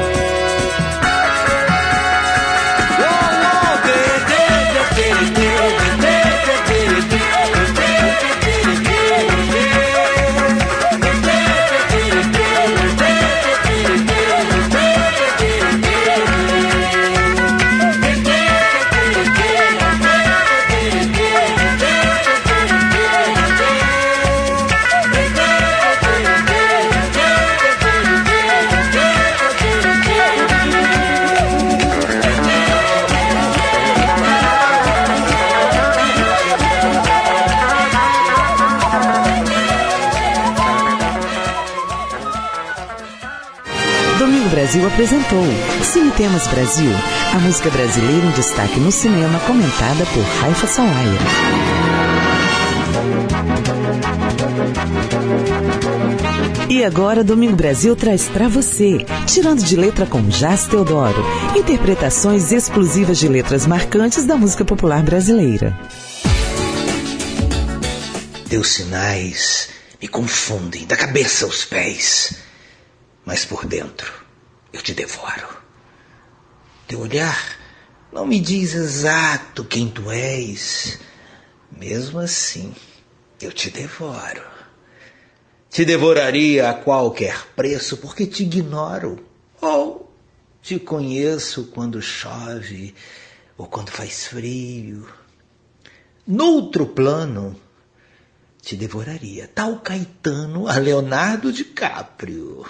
Domingo Brasil apresentou Cine Temas Brasil, a música brasileira em destaque no cinema, comentada por Raifa Salaya. E agora Domingo Brasil traz pra você Tirando de Letra com Jás Teodoro, interpretações exclusivas de letras marcantes da música popular brasileira. Teus sinais me confundem da cabeça aos pés, mas por dentro eu te devoro. Teu olhar não me diz exato quem tu és, mesmo assim eu te devoro. Te devoraria a qualquer preço porque te ignoro, ou te conheço quando chove ou quando faz frio. Noutro plano, te devoraria, tal Caetano a Leonardo DiCaprio.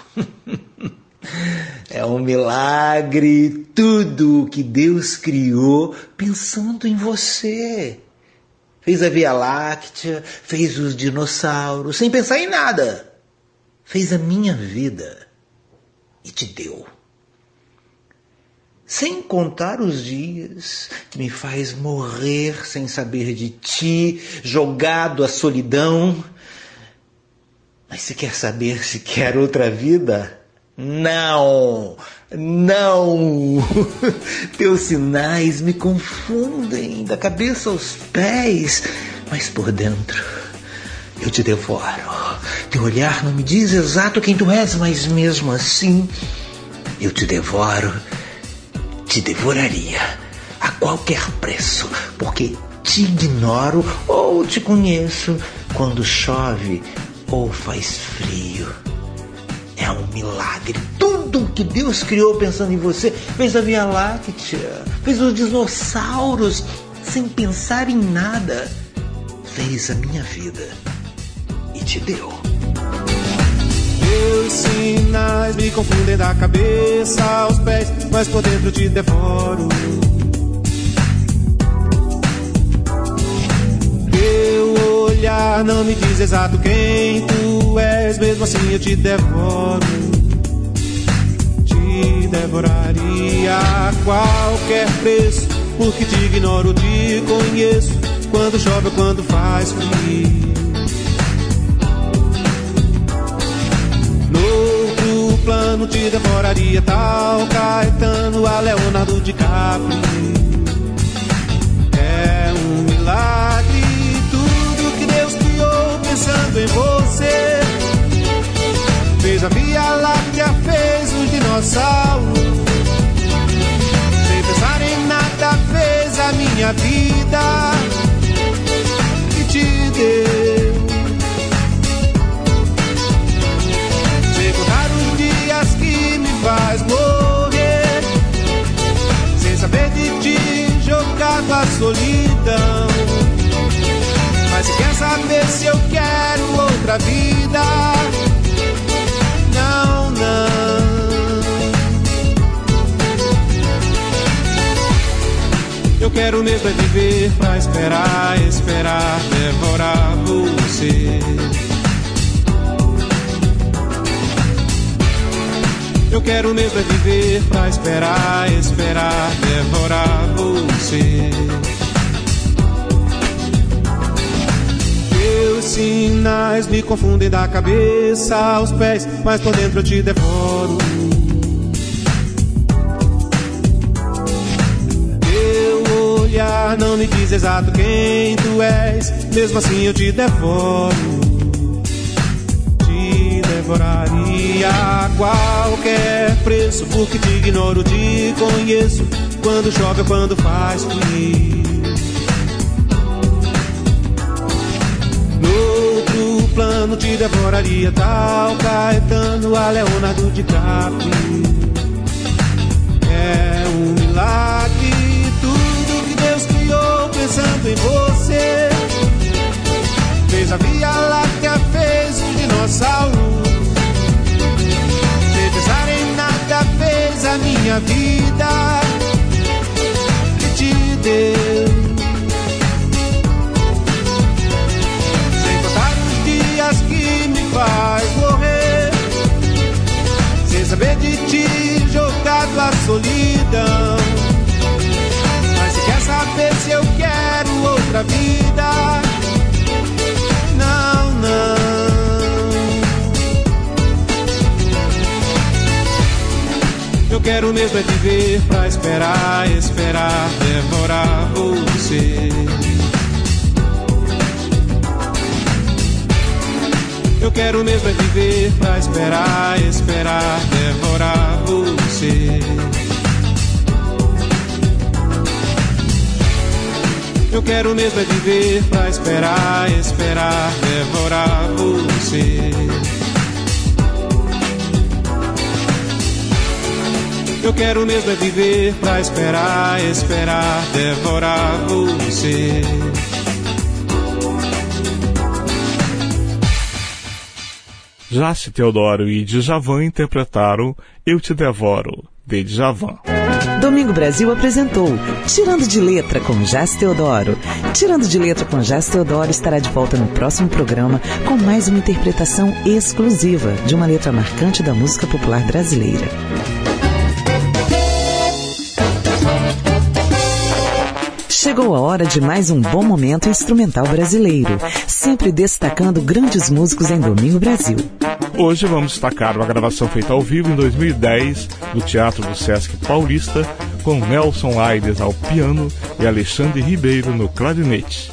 É um milagre tudo que Deus criou pensando em você. Fez a Via Láctea, fez os dinossauros, sem pensar em nada. Fez a minha vida e te deu. Sem contar os dias que me faz morrer sem saber de ti, jogado à solidão. Mas se quer saber se quer outra vida, não, não. Teus sinais me confundem da cabeça aos pés, mas por dentro eu te devoro. Teu olhar não me diz exato quem tu és, mas mesmo assim eu te devoro. Te devoraria a qualquer preço, porque te ignoro ou te conheço quando chove ou faz frio. É um milagre. Tudo que Deus criou pensando em você. Fez a Via Láctea, fez os dinossauros, sem pensar em nada. Fez a minha vida e te deu. Teus sinais me confundem da cabeça aos pés, mas por dentro te devoro. Teu olhar não me diz exato quem tu és, mesmo assim eu te devoro. Te devoraria a qualquer preço, porque te ignoro, te conheço quando chove ou quando faz frio. Plano te devoraria tal Caetano a Leonardo DiCaprio. É um milagre tudo que Deus criou pensando em você. Fez a Via Láctea, fez os dinossauros, sem pensar em nada fez a minha vida e te deu. Que me faz morrer sem saber de ti, jogado à solidão. Mas se quer saber se eu quero outra vida, não, não. Eu quero mesmo é viver pra esperar, esperar, devorar você. Eu quero mesmo é viver pra esperar, esperar, devorar você. Teus sinais me confundem da cabeça aos pés, mas por dentro eu te devoro. Teu olhar não me diz exato quem tu és, mesmo assim eu te devoro. Devoraria a qualquer preço, porque te ignoro, te conheço quando chove ou quando faz frio. Noutro plano te devoraria tal Caetano a Leonardo DiCaprio. É um milagre tudo que Deus criou pensando em você. Fez a Via Láctea, fez os dinossauros, sem pensar em nada fez a minha vida e te deu. Sem contar os dias que me faz morrer sem saber de ti, quero mesmo é viver pra esperar, esperar, devorar você. Eu quero mesmo é viver pra esperar, esperar, devorar você. Eu quero mesmo é viver pra esperar, esperar, devorar você. Eu quero mesmo é viver pra esperar, esperar, devorar você. Jace Teodoro e Djavan interpretaram Eu Te Devoro, de Djavan. Domingo Brasil apresentou Tirando de Letra com Jace Teodoro. Tirando de Letra com Jace Teodoro estará de volta no próximo programa com mais uma interpretação exclusiva de uma letra marcante da música popular brasileira. Chegou a hora de mais um bom momento instrumental brasileiro, sempre destacando grandes músicos em Domingo Brasil. Hoje vamos destacar uma gravação feita ao vivo em 2010 no Teatro do Sesc Paulista, com Nelson Aires ao piano e Alexandre Ribeiro no clarinete.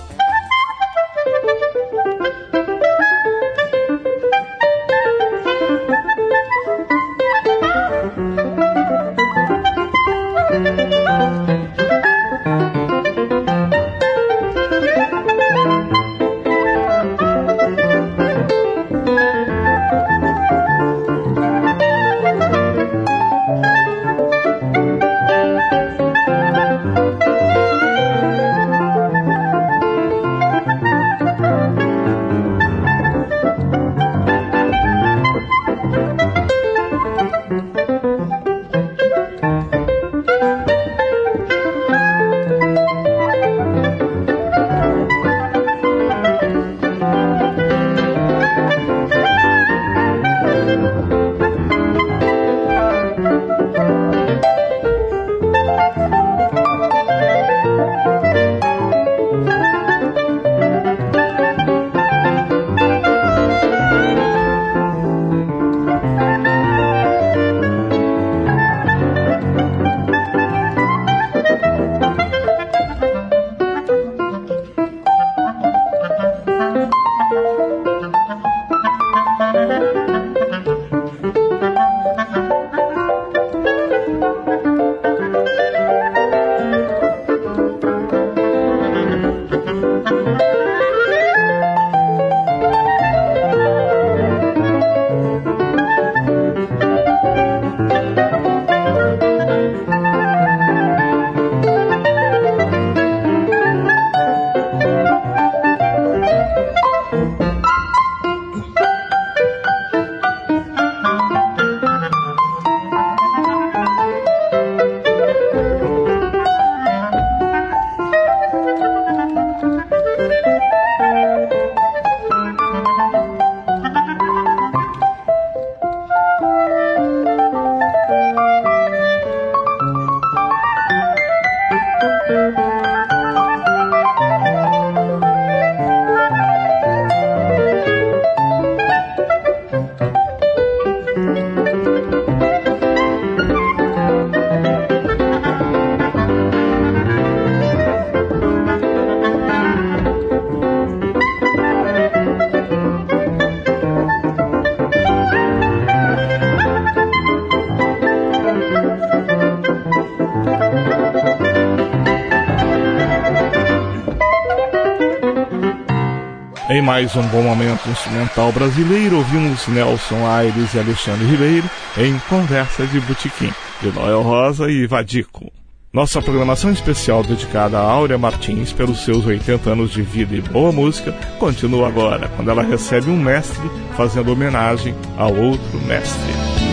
Em mais um bom momento instrumental brasileiro, ouvimos Nelson Aires e Alexandre Ribeiro em Conversa de Botequim, de Noel Rosa e Vadico. Nossa programação especial dedicada a Áurea Martins pelos seus 80 anos de vida e boa música continua agora, quando ela recebe um mestre fazendo homenagem ao outro mestre.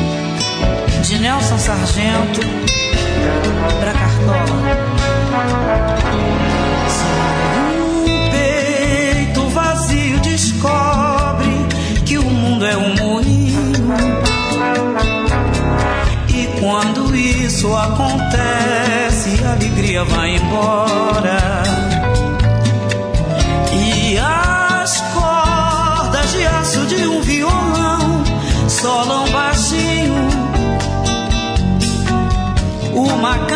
De Nelson Sargento pra Cartola. Descobre que o mundo é um moinho, e quando isso acontece, a alegria vai embora, e as cordas de aço de um violão solam baixinho,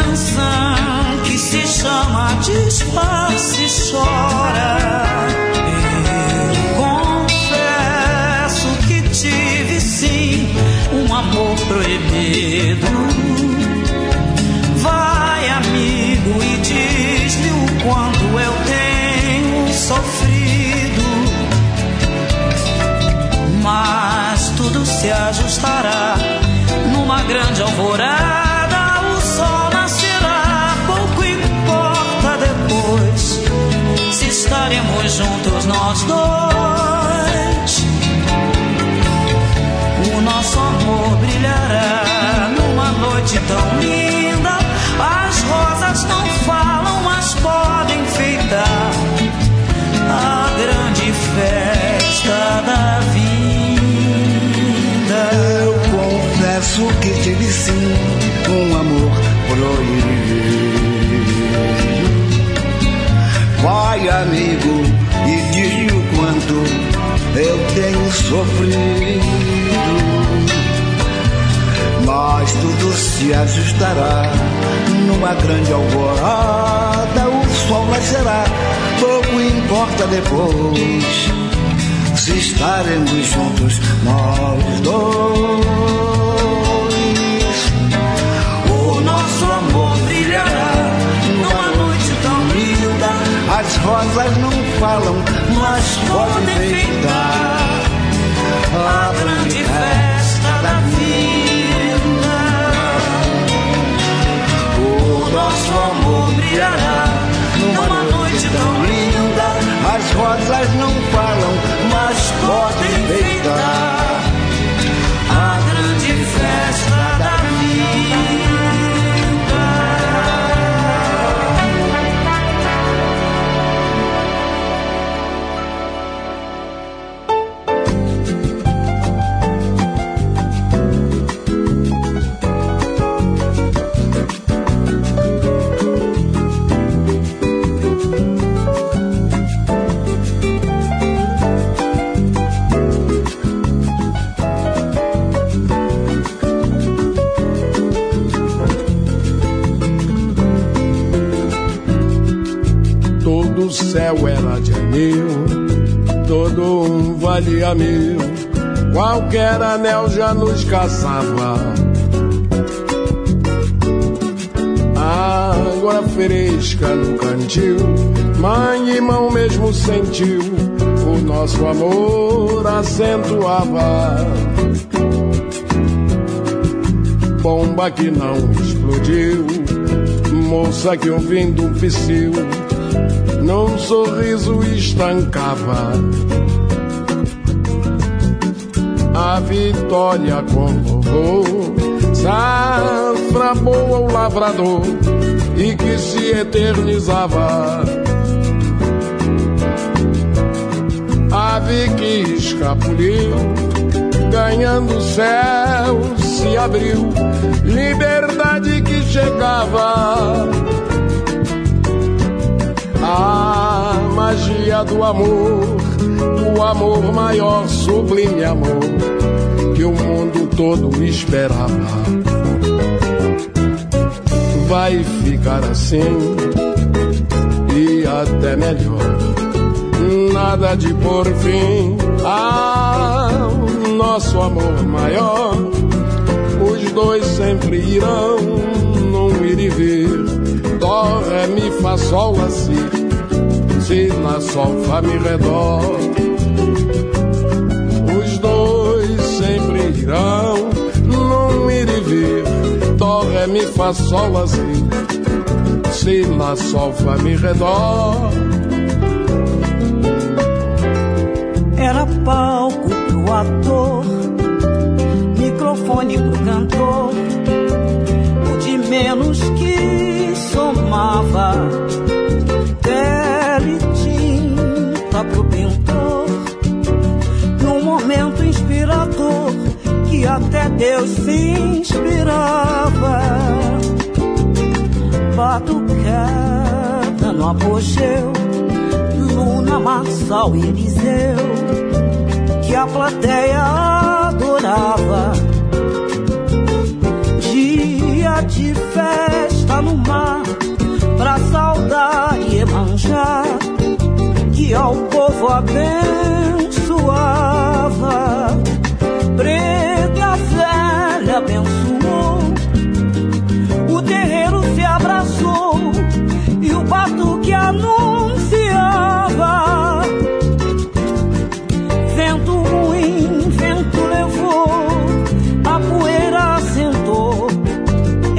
canção que se chama Disfarce e Chora. Eu confesso que tive sim um amor proibido. Vai, amigo, e diz-me o quanto eu tenho sofrido. Mas tudo se ajustará numa grande alvorada. O sol nascerá, pouco importa depois se estaremos juntos nós dois. O nosso amor brilhará numa noite tão linda. As rosas não falam, mas podem enfeitar a grande festa da vida. Eu confesso que tive sim um amor proibido. Vai, amigo, e diz o quanto eu tenho sofrido. Mas tudo se ajustará numa grande alvorada. O sol nascerá, pouco importa depois se estaremos juntos nós dois. O nosso amor brilhará numa noite tão linda. As rosas não falam, mas podem enfeitar a grande festa da vida. O nosso amor brilhará numa noite tão linda. As rosas não falam, mas podem enfeitar a grande festa da vida. O céu era de anil, todo um valia mil, qualquer anel já nos caçava. A água fresca no cantil, mãe e mão mesmo sentiu, o nosso amor acentuava. Bomba que não explodiu, moça que ouvindo um psiu, num sorriso estancava a vitória com louvor. Safra boa o lavrador e que se eternizava. Ave que escapuliu, ganhando céu, se abriu, liberdade que chegava. A magia do amor maior, sublime amor, que o mundo todo esperava. Vai ficar assim e até melhor, nada de por fim ao nosso amor maior. Os dois sempre irão num ir e vir, dó, ré, mi, fá, sol, lá, si, lá, sol, fá, mi, ré, dó. Os dois sempre irão num ir e vir, dó, ré, mi, fá, sol, lá, si, lá, sol, fá, mi, ré, dó. Era palco pro ator, microfone pro cantor, o de menos que somava, pele tinta pro pintor, num momento inspirador que até Deus se inspirava. Batucada no apogeu, Luna, Marçal e Eliseu, que a plateia adorava. Dia de festa no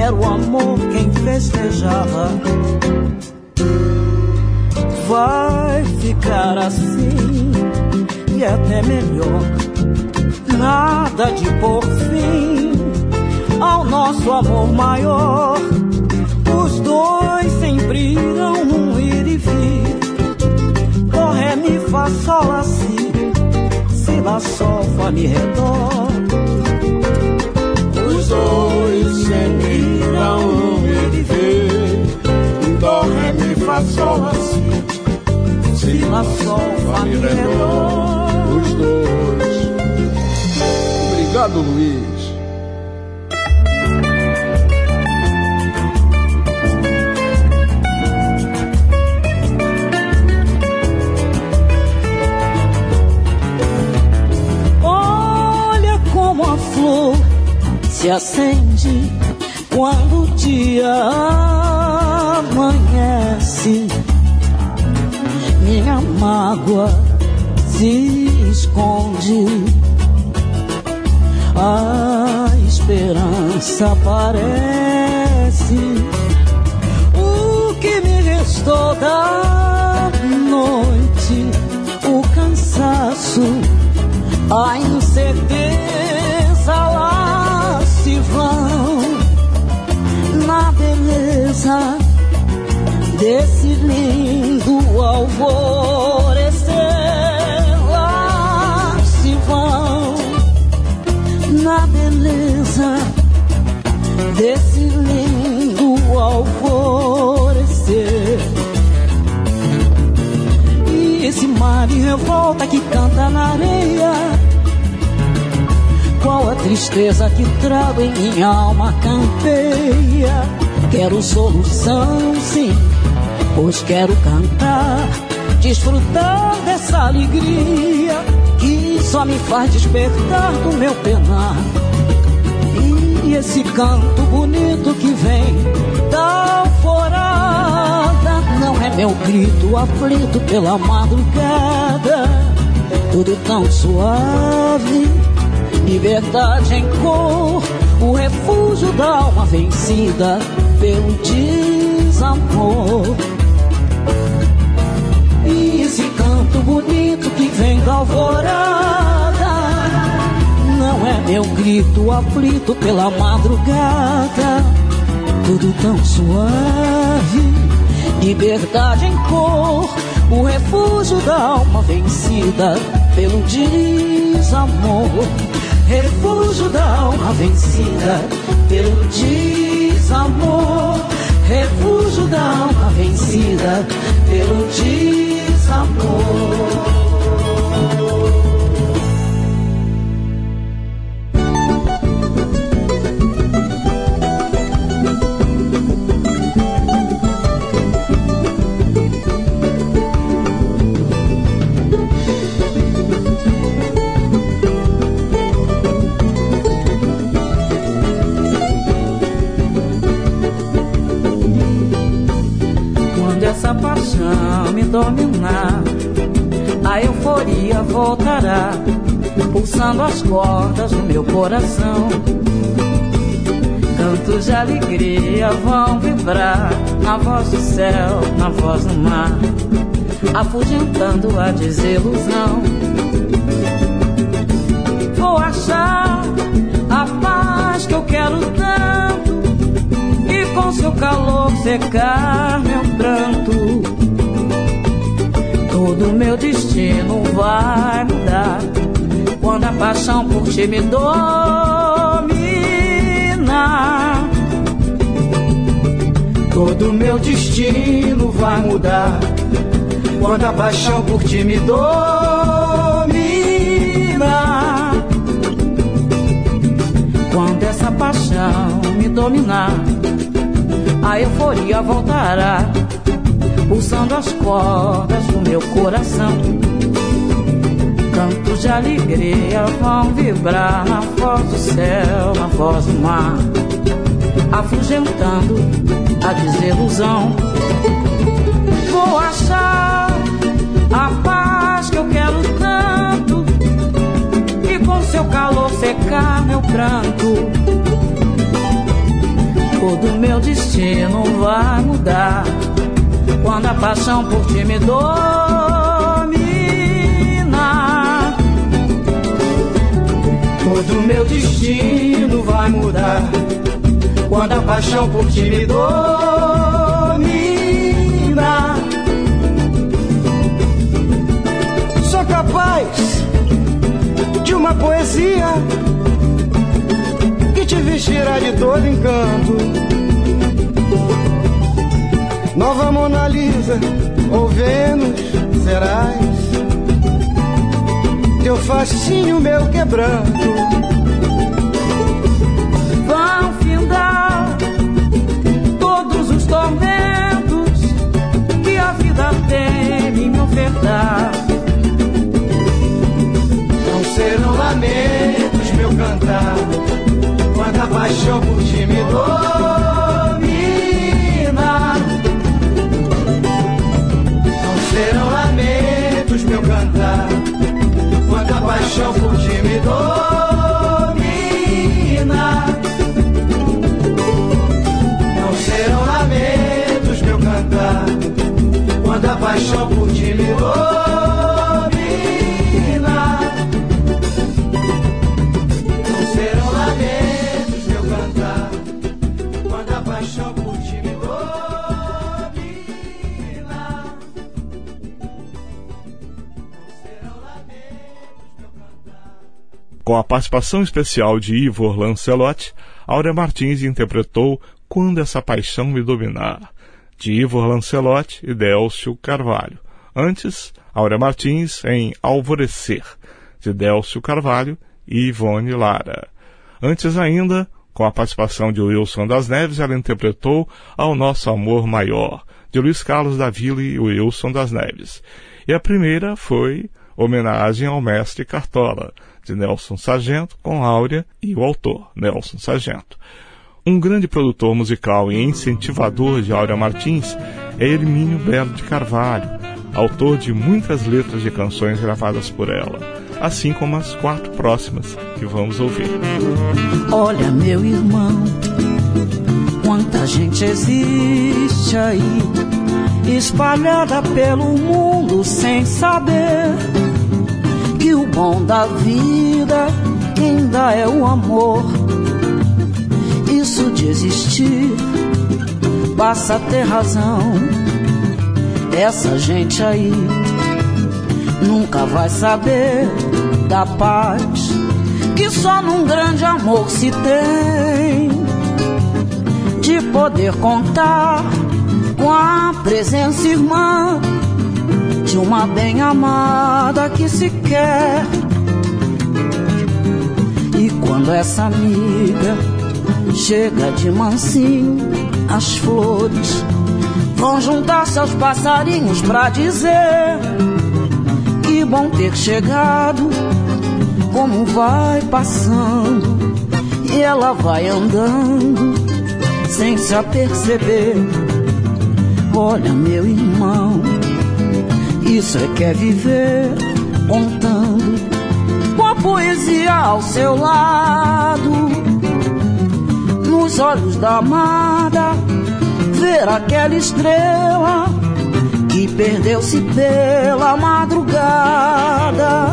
era o amor quem festejava. Vai ficar assim e até melhor. Nada de por fim ao nosso amor maior. Os dois sempre irão ir e vir. Dó, ré, mi, fá, sol, lá, si, lá, sol, fá, mi, ré, dó. Os dois sempre irão ir e vir. Dó, ré, mi, fá, sol, lá, si, lá, sol, fá, mi, ré, dó. Os dois. Obrigado, Luiz. Se acende quando o dia amanhece. Minha mágoa se esconde, a esperança aparece. O que me restou da noite, o cansaço, a incerteza lá se vão na beleza desse lindo alvorecer. Lá se vão na beleza desse lindo alvorecer. E esse mar em revolta que canta na areia, qual a tristeza que trago em minha alma campeia. Quero solução, sim, pois quero cantar, desfrutar dessa alegria que só me faz despertar do meu penar. E esse canto bonito que vem da alvorada não é meu grito aflito pela madrugada. Tudo tão suave, liberdade em cor, o refúgio da alma vencida pelo desamor. E esse canto bonito que vem da alvorada não é meu grito aflito pela madrugada. Tudo tão suave, liberdade em cor, o refúgio da alma vencida pelo desamor. Refúgio da alma vencida pelo desamor. Refúgio da alma vencida pelo desamor. Essa paixão me dominar, a euforia voltará, pulsando as cordas do meu coração. Cantos de alegria vão vibrar na voz do céu, na voz do mar, afugentando a desilusão. Vou achar a paz que eu quero tanto e com seu calor secar meu pranto. Todo meu destino vai mudar quando a paixão por ti me dominar. Todo meu destino vai mudar quando a paixão por ti me dominar. Quando essa paixão me dominar, a euforia voltará, pulsando as cordas do meu coração. Cantos de alegria vão vibrar na voz do céu, na voz do mar, afugentando a desilusão. Vou achar a paz que eu quero tanto e com seu calor secar meu pranto. Todo destino vai mudar quando a paixão por ti me domina. Todo meu destino vai mudar quando a paixão por ti me domina. Sou capaz de uma poesia que te vestirá de todo encanto. Nova Mona Lisa ou Vênus serás, teu fascínio, meu quebranto. Vão findar todos os tormentos que a vida tem me ofertar. Não serão lamentos meu cantar quando a paixão por ti me domina. Não serão lamentos meu cantar quando a paixão por ti me domina. Não serão lamentos meu cantar quando a paixão por ti me domina. Não serão lamentos meu cantar quando a paixão por ti me domina. Com a participação especial de Ivor Lancelotti, Áurea Martins interpretou Quando Essa Paixão Me Dominar, de Ivor Lancelotti e Délcio Carvalho. Antes, Áurea Martins em Alvorecer, de Délcio Carvalho e Ivone Lara. Antes ainda, com a participação de Wilson das Neves, ela interpretou Ao Nosso Amor Maior, de Luiz Carlos da Vila e Wilson das Neves. E a primeira foi Homenagem ao Mestre Cartola, de Nelson Sargento, com Áurea e o autor, Nelson Sargento. Um grande produtor musical e incentivador de Áurea Martins é Hermínio Belo de Carvalho, autor de muitas letras de canções gravadas por ela, assim como as 4 próximas que vamos ouvir. Olha, meu irmão, quanta gente existe aí, espalhada pelo mundo sem saber que o bom da vida ainda é o amor. Isso de existir passa a ter razão. Essa gente aí nunca vai saber da paz que só num grande amor se tem, de poder contar com a presença irmã de uma bem-amada que se quer. E quando essa amiga chega de mansinho, as flores vão juntar-se aos passarinhos pra dizer que bom ter chegado, como vai passando, e ela vai andando sem se aperceber. Olha, meu irmão, isso é que é viver contando com a poesia ao seu lado, nos olhos da amada, ver aquela estrela que perdeu-se pela madrugada.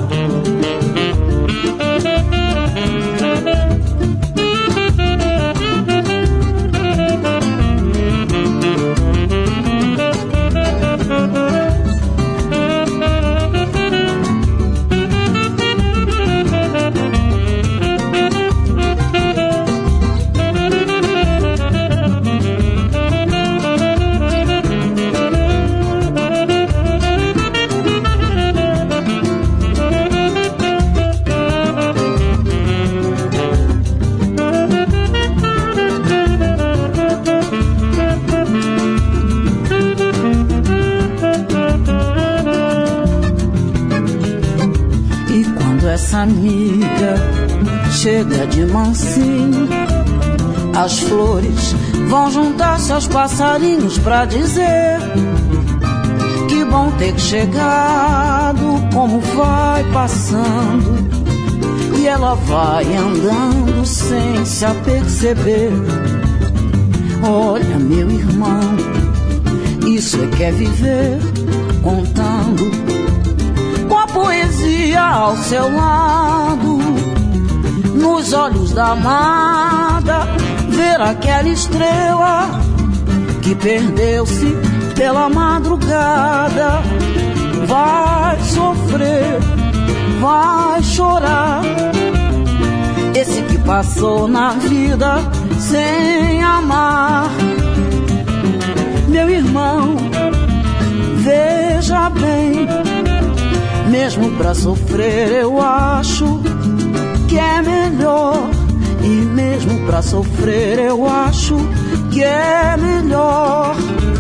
Essa amiga chega de mansinho, as flores vão juntar-se aos passarinhos pra dizer que bom ter chegado, como vai passando, e ela vai andando sem se aperceber. Olha, meu irmão, isso é que é viver contando com a poesia ao seu lado, nos olhos da amada, ver aquela estrela que perdeu-se pela madrugada. Vai sofrer, vai chorar, esse que passou na vida sem amar. Meu irmão, veja bem, mesmo pra sofrer eu acho que é melhor. E mesmo pra sofrer eu acho que é melhor.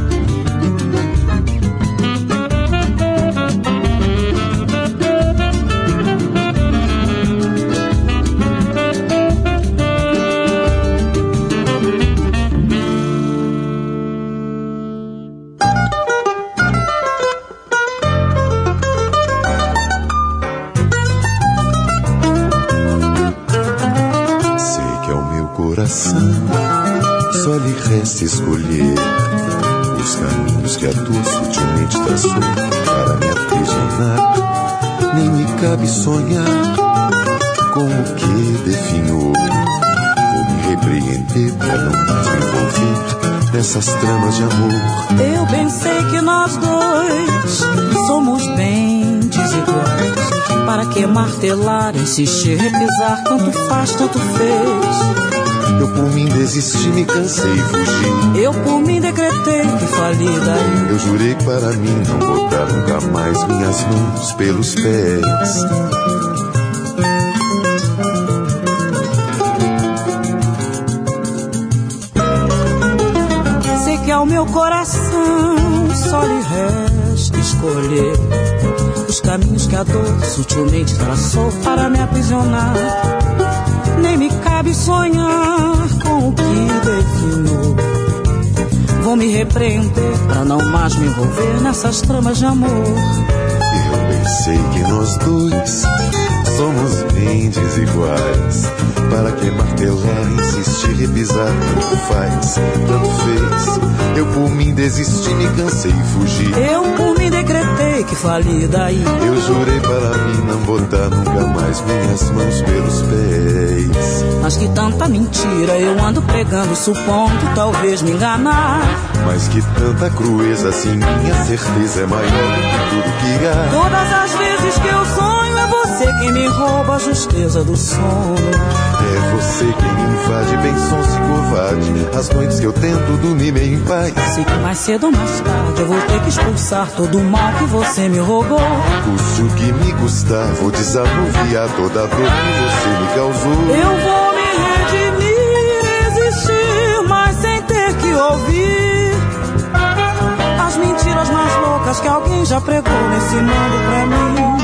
Só lhe resta escolher os caminhos que a dor sutilmente traçou para me aprisionar. Nem me cabe sonhar com o que definhou. Vou me repreender para não me envolver nessas tramas de amor. Eu pensei que nós dois somos bem desiguais. Para que martelar, insistir, repisar, tanto faz, tanto fez. Eu por mim desisti, me cansei e fugi. Eu por mim decretei que fali daí. Eu jurei para mim não botar nunca mais minhas mãos pelos pés. Sei que ao meu coração só lhe resta escolher os caminhos que a dor sutilmente traçou para me aprisionar. Nem me cabe sonhar com o que definiu. Vou me repreender pra não mais me envolver nessas tramas de amor. Eu pensei que nós dois somos bem desiguais. Para que martelar, insistir, repisar, tanto faz, tanto fez. Eu por mim desisti, me cansei e fugi. Eu por mim decretei que fali daí. Eu jurei para mim não botar nunca mais minhas mãos pelos pés. Mas que tanta mentira eu ando pregando, supondo talvez me enganar. Mas que tanta crueza, assim minha certeza é maior do que tudo que há. Todas as vezes que eu sonho é você quem me rouba a justeza do sono. É você quem me invade, bem sonso e covarde, as noites que eu tento dormir meio em paz. Sei que mais cedo ou mais tarde eu vou ter que expulsar todo o mal que você me roubou. Custe o que me custar, vou desanuviar toda a dor que você me causou. Eu vou me redimir, existir, mas sem ter que ouvir as mentiras mais loucas que alguém já pregou nesse mundo pra mim.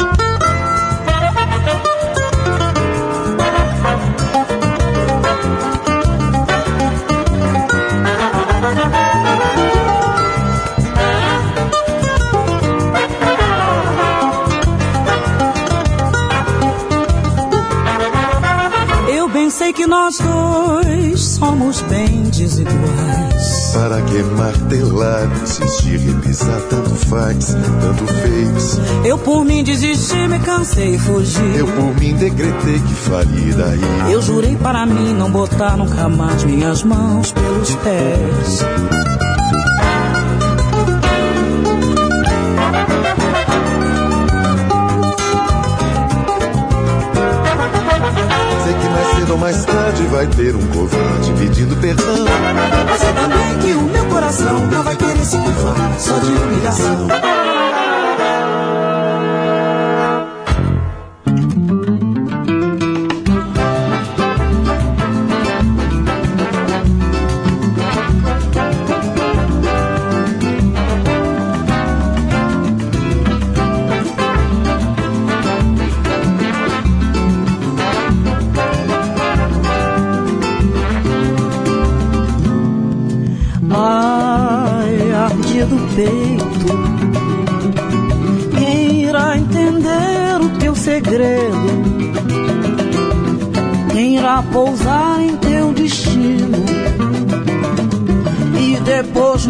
Sei que nós dois somos bem desiguais. Para que martelar, insistir, repisar, tanto faz, tanto fez. Eu por mim desisti, me cansei e fugi. Eu por mim decretei que faria daí. Eu jurei para mim não botar nunca mais minhas mãos pelos pés. Mais tarde vai ter um covarde pedindo perdão. Mas sei também que o meu coração não vai querer se curvar só de humilhação. Do peito, quem irá entender o teu segredo? Quem irá pousar em teu destino?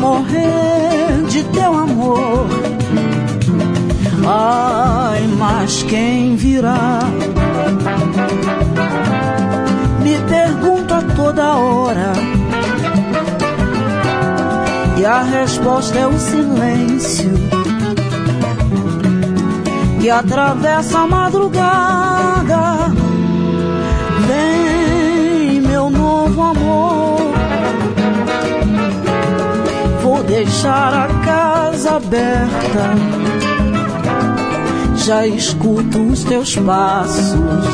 morrer de teu amor. Ai, mas quem virá? Me pergunto a toda hora, e a resposta é o silêncio que atravessa a madrugada. Vem, meu novo amor, vou deixar a casa aberta. Já escuto os teus passos,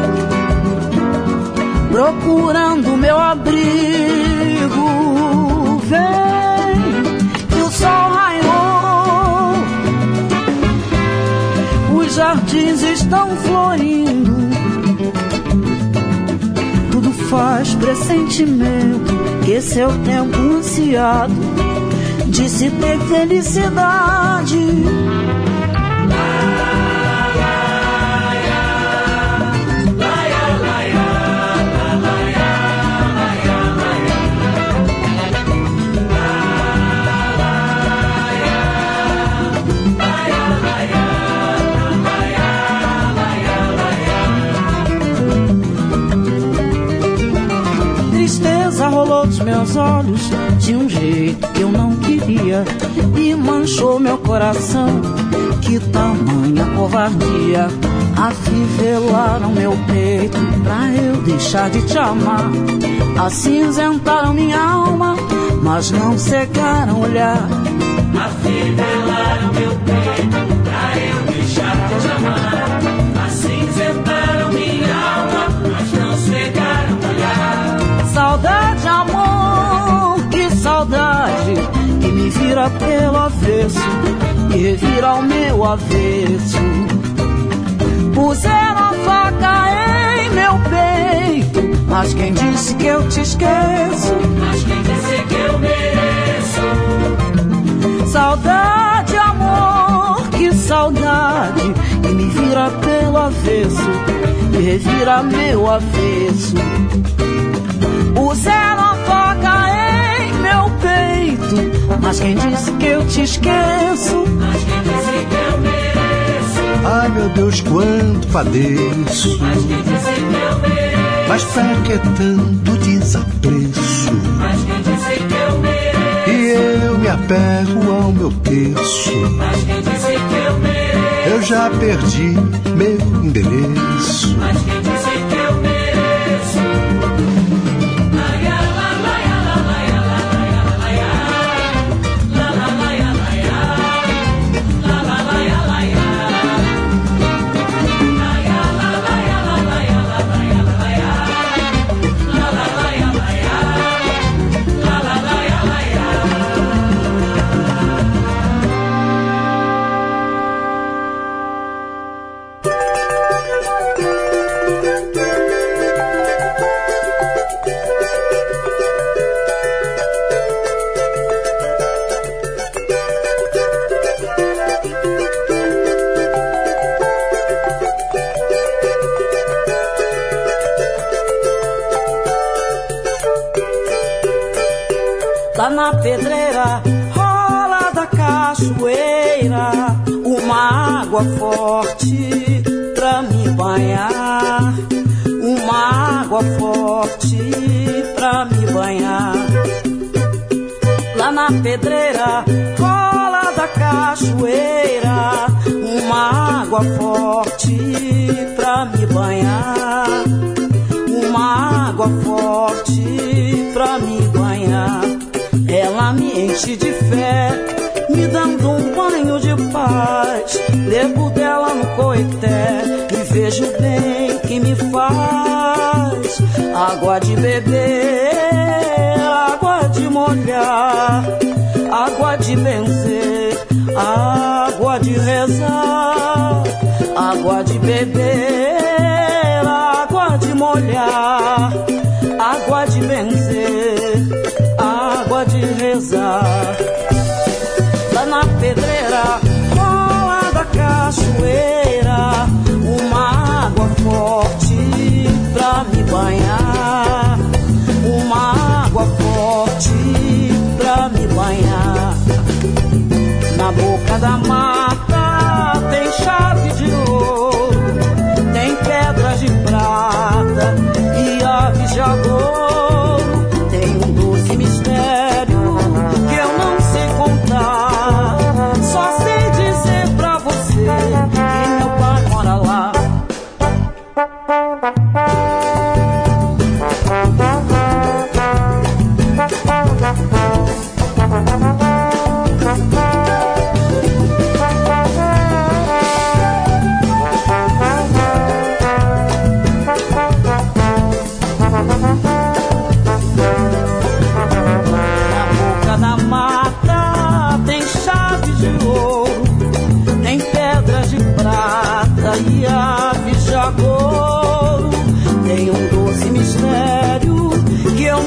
procurando meu abrigo. Vem, que o sol raiou, os jardins estão florindo. Tudo faz pressentimento que esse é o tempo ansiado de se ter felicidade. Rolou dos meus olhos de um jeito que eu não queria e manchou meu coração. Que tamanha covardia! Afivelaram meu peito pra eu deixar de te amar. Acinzentaram minha alma, mas não cegaram o olhar. Afivelaram meu peito pra eu deixar de te amar. Acinzentaram minha alma, mas não cegaram o olhar. Saudade, amor, que saudade, que me vira pelo avesso e revira ao meu avesso. Puseram a faca em meu peito, mas quem disse que eu te esqueço? Mas quem disse que eu mereço? Saudade, amor, que saudade, que me vira pelo avesso e revira meu avesso. Puseram a faca em meu peito, mas quem disse que eu te esqueço? Mas quem disse que eu mereço? Ai, meu Deus, quanto padeço. Mas quem disse que eu mereço? Mas pra que tanto desapreço? Mas quem disse que eu mereço? E eu me apego ao meu terço. Mas quem disse que eu mereço? Eu já perdi meu endereço. Mas quem disse que eu mereço? Lá na pedreira rola da cachoeira uma água forte pra me banhar. Uma água forte pra me banhar. Lá na pedreira rola da cachoeira uma água forte pra me banhar. Uma água forte pra me banhar. Ela me enche de fé, me dando um banho de paz. Bebo dela no coité e vejo o bem que me faz. Água de beber, água de molhar, água de benzer, água de rezar. Água de beber, água de molhar, água de benzer, água de rezar. Lá na pedreira rola da cachoeira uma água forte pra me banhar. Uma água forte pra me banhar.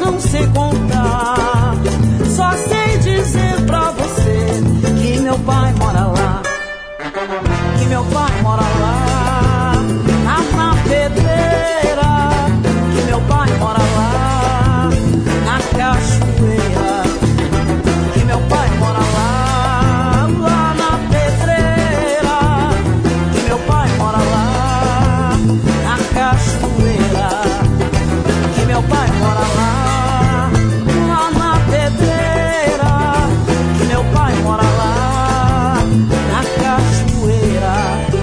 não sei contar. Só sei dizer pra você que meu pai mora lá, que meu pai mora lá na pedreira, que meu pai mora lá na cachoeira, que meu pai mora lá na pedreira, que meu pai mora lá na cachoeira, que meu pai mora lá na pedreira, que meu pai mora lá na cachoeira.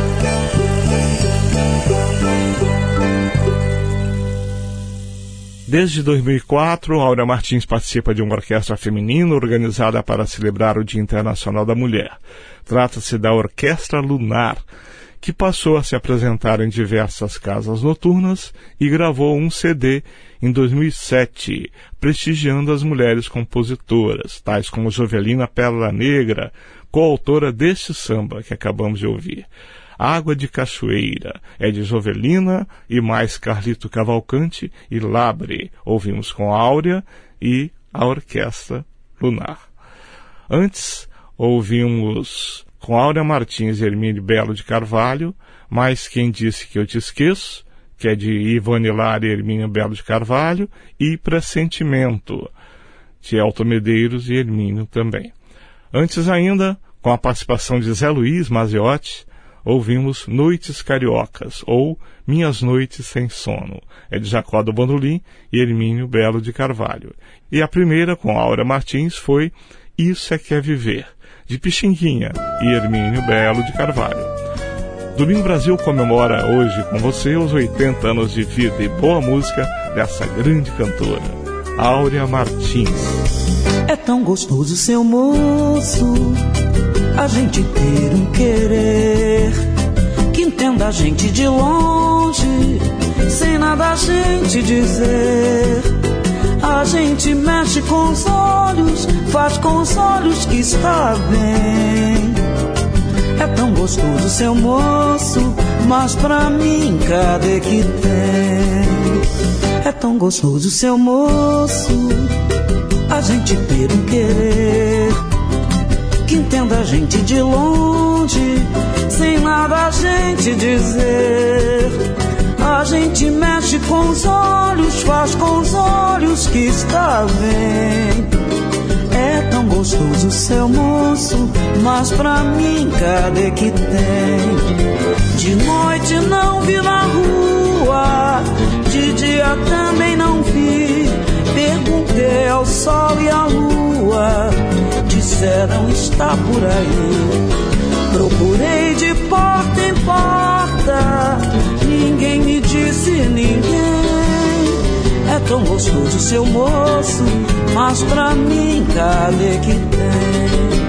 Desde 2004, Áurea Martins participa de uma orquestra feminina organizada para celebrar o Dia Internacional da Mulher. Trata-se da Orquestra Lunar, que passou a se apresentar em diversas casas noturnas e gravou um CD em 2007, prestigiando as mulheres compositoras, tais como Jovelina Pérola Negra, coautora deste samba que acabamos de ouvir. Água de Cachoeira é de Jovelina e mais Carlito Cavalcante e Labre. Ouvimos com Áurea e a Orquestra Lunar. Antes, ouvimos com Áurea Martins e Hermínio Belo de Carvalho, mais Quem Disse Que Eu Te Esqueço, que é de Ivone Lara e Hermínio Belo de Carvalho, e Pressentimento, de Elton Medeiros e Hermínio também. Antes ainda, com a participação de Zé Luiz Maziotti, ouvimos Noites Cariocas, ou Minhas Noites Sem Sono, é de Jacó do Bandolim e Hermínio Belo de Carvalho. E a primeira, com Áurea Martins, foi Isso é que é Viver, de Pixinguinha e Hermínio Belo de Carvalho. Domingo Brasil comemora hoje com você os 80 anos de vida e boa música dessa grande cantora, Áurea Martins. É tão gostoso, seu moço, a gente ter um querer que entenda a gente de longe, sem nada a gente dizer. A gente mexe com os olhos, faz com os olhos que está bem. É tão gostoso, seu moço, mas pra mim cadê que tem? É tão gostoso, seu moço, a gente ter um querer que entenda a gente de longe, sem nada a gente dizer. A gente mexe com os olhos, faz com os olhos que está bem. É tão gostoso, seu moço, mas pra mim cadê que tem? De noite não vi na rua, de dia também não vi. Perguntei ao sol e à lua, disseram está por aí. Procurei de porta em porta, ninguém me disse ninguém. É tão gostoso, seu moço, mas pra mim cadê que tem?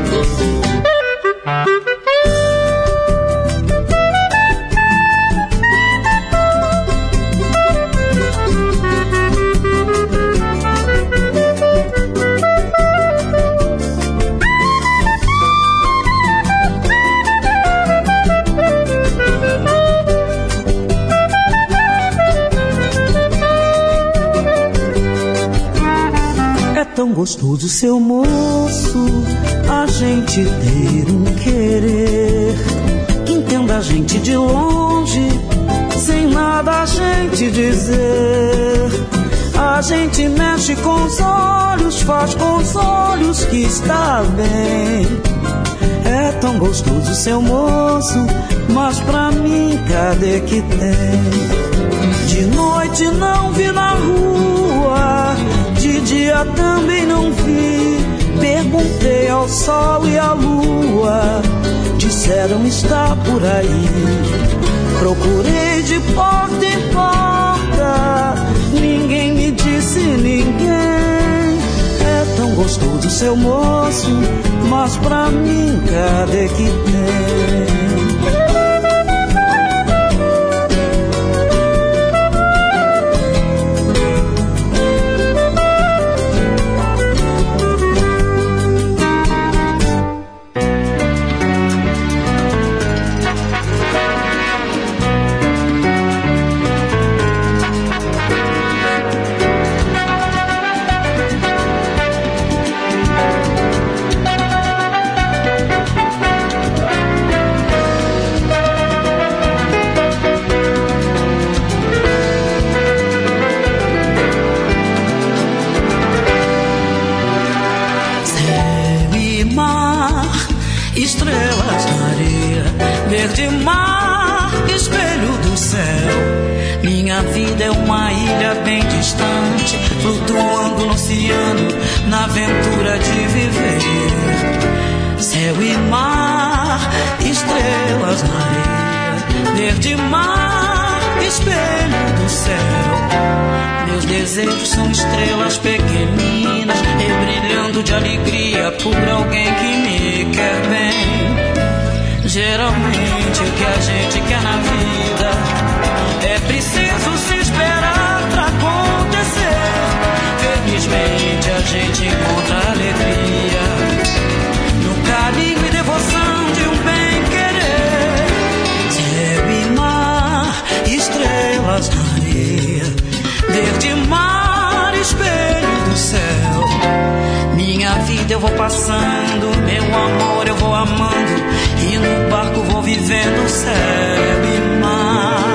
Tão gostoso, seu moço, a gente ter um querer que entenda a gente de longe, sem nada a gente dizer. A gente mexe com os olhos, faz com os olhos que está bem. É tão gostoso, seu moço, mas pra mim cadê que tem? De noite não vi na rua, de dia também não vi. Perguntei ao sol e à lua, disseram está por aí. Procurei de porta em porta, ninguém me disse ninguém. É tão gostoso, seu moço, mas pra mim cadê que tem? estrelas na areia, verde mar, espelho do céu. Minha vida é uma ilha bem distante, flutuando no oceano, na aventura de viver. Céu e mar, estrelas na areia, verde mar, espelho do céu. Meus desejos são estrelas pequeninas, brilhando de alegria por alguém que me quer bem. Geralmente o que a gente quer na vida é preciso se esperar pra acontecer. Felizmente a gente encontra alegria no carinho e devoção de um bem-querer. Céu e mar, estrelas na areia, verde mar, espelho do céu. Minha vida eu vou passando, meu amor eu vou amando, e no barco vou vivendo céu e mar.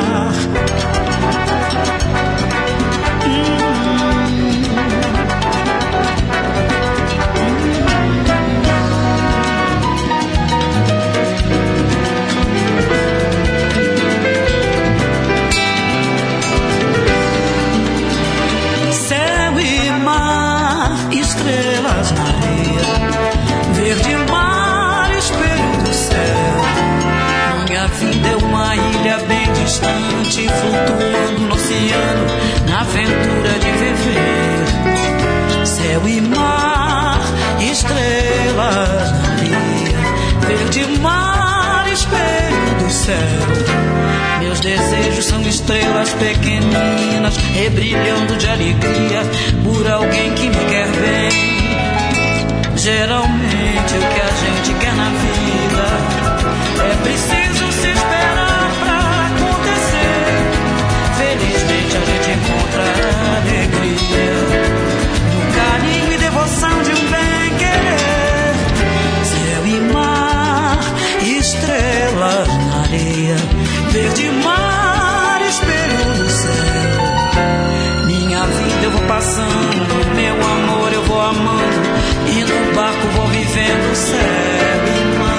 Estrelas na areia, verde mar, espelho do céu. Minha vida é uma ilha bem distante, flutuando no oceano, na aventura de viver. Céu e mar, estrelas na areia, verde mar, espelho do céu. Meus desejos são estrelas pequeninas, brilhando de alegria por alguém que me quer bem. Geralmente o que a gente quer na vida é preciso se esperar pra acontecer. Felizmente a gente encontra alegria no carinho e devoção de um bem-querer. Céu e mar, estrelas na areia, verde mar, espelho do céu. Minha vida eu vou passando, meu amor eu vou amando, e no barco vou vivendo céu e mar.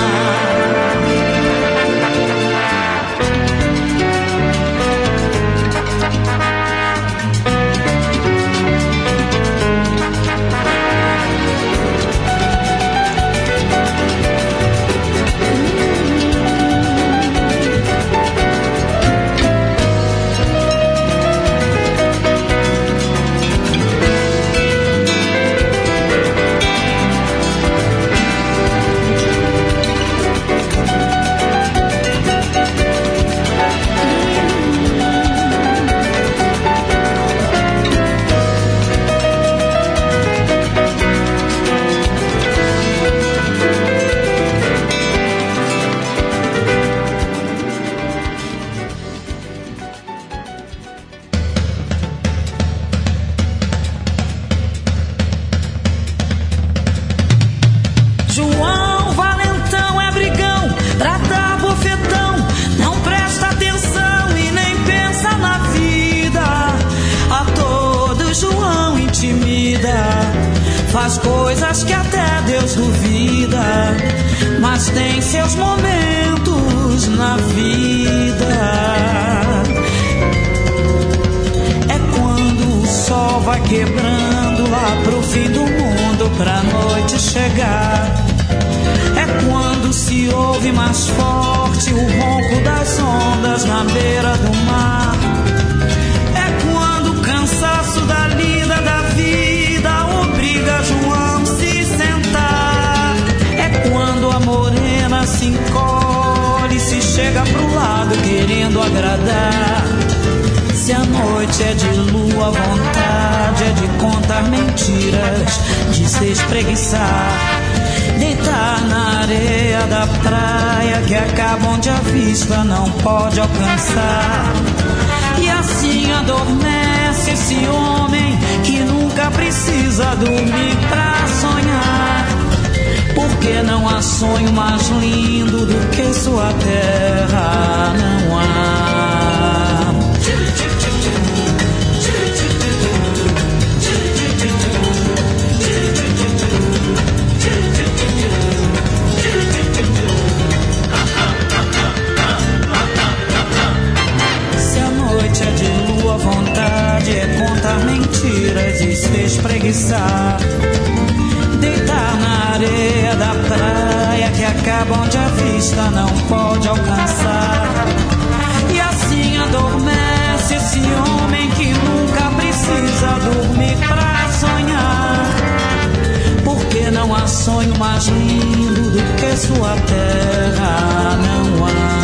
Faz coisas que até Deus duvida, mas tem seus momentos na vida. É quando o sol vai quebrando lá pro fim do mundo, pra noite chegar. É quando se ouve mais forte o ronco das ondas na beira do mar. É quando o cansaço da lida da vida obriga João se sentar. É quando a morena se encolhe, se chega pro lado querendo agradar. Se a noite é de lua, a vontade é de contar mentiras, de se espreguiçar, deitar na areia da praia que acaba onde a vista não pode alcançar. E assim adormece esse homem que nunca precisa dormir pra sonhar. Porque não há sonho mais lindo do que sua terra, não há. espreguiçar, deitar na areia da praia que acaba onde a vista não pode alcançar. E assim adormece esse homem que nunca precisa dormir pra sonhar. Porque não há sonho mais lindo do que sua terra, não há.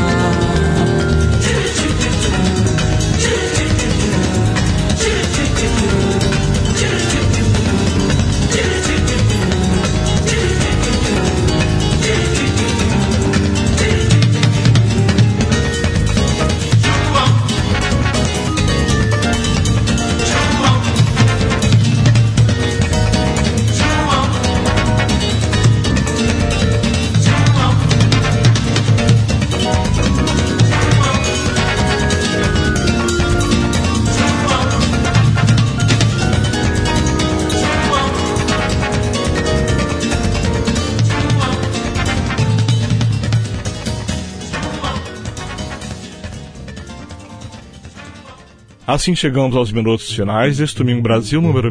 Assim chegamos aos minutos finais deste Domingo Brasil, número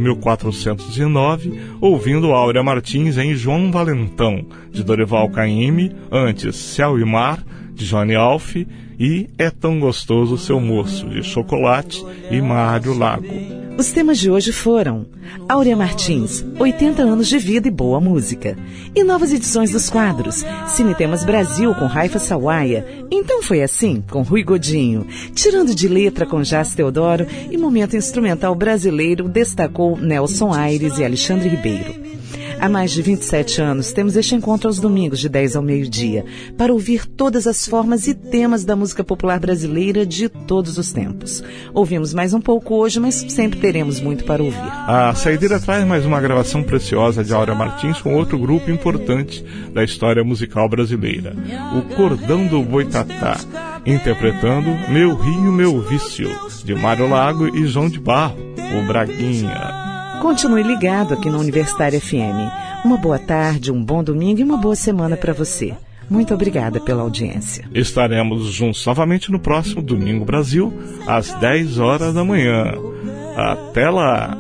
1409, ouvindo Áurea Martins em João Valentão, de Dorival Caymmi, antes Céu e Mar, de Johnny Alf, e É Tão Gostoso Seu Moço, de Chocolate e Mário Lago. Os temas de hoje foram Áurea Martins, 80 anos de vida e boa música. E novas edições dos quadros Cine Temas Brasil com Raifa Sawaia, Então Foi Assim com Rui Godinho, Tirando de Letra com Jás Teodoro e Momento Instrumental Brasileiro destacou Nelson Aires e Alexandre Ribeiro. Há mais de 27 anos temos este encontro aos domingos de 10 ao meio-dia para ouvir todas as formas e temas da música popular brasileira de todos os tempos. Ouvimos mais um pouco hoje, mas sempre teremos muito para ouvir. A saideira traz mais uma gravação preciosa de Áurea Martins com outro grupo importante da história musical brasileira, o Cordão do Boitatá, interpretando Meu Rio, Meu Vício, de Mário Lago e João de Barro, o Braguinha. Continue ligado aqui na Universitária FM. Uma boa tarde, um bom domingo e uma boa semana para você. Muito obrigada pela audiência. Estaremos juntos novamente no próximo Domingo Brasil, às 10 horas da manhã. Até lá!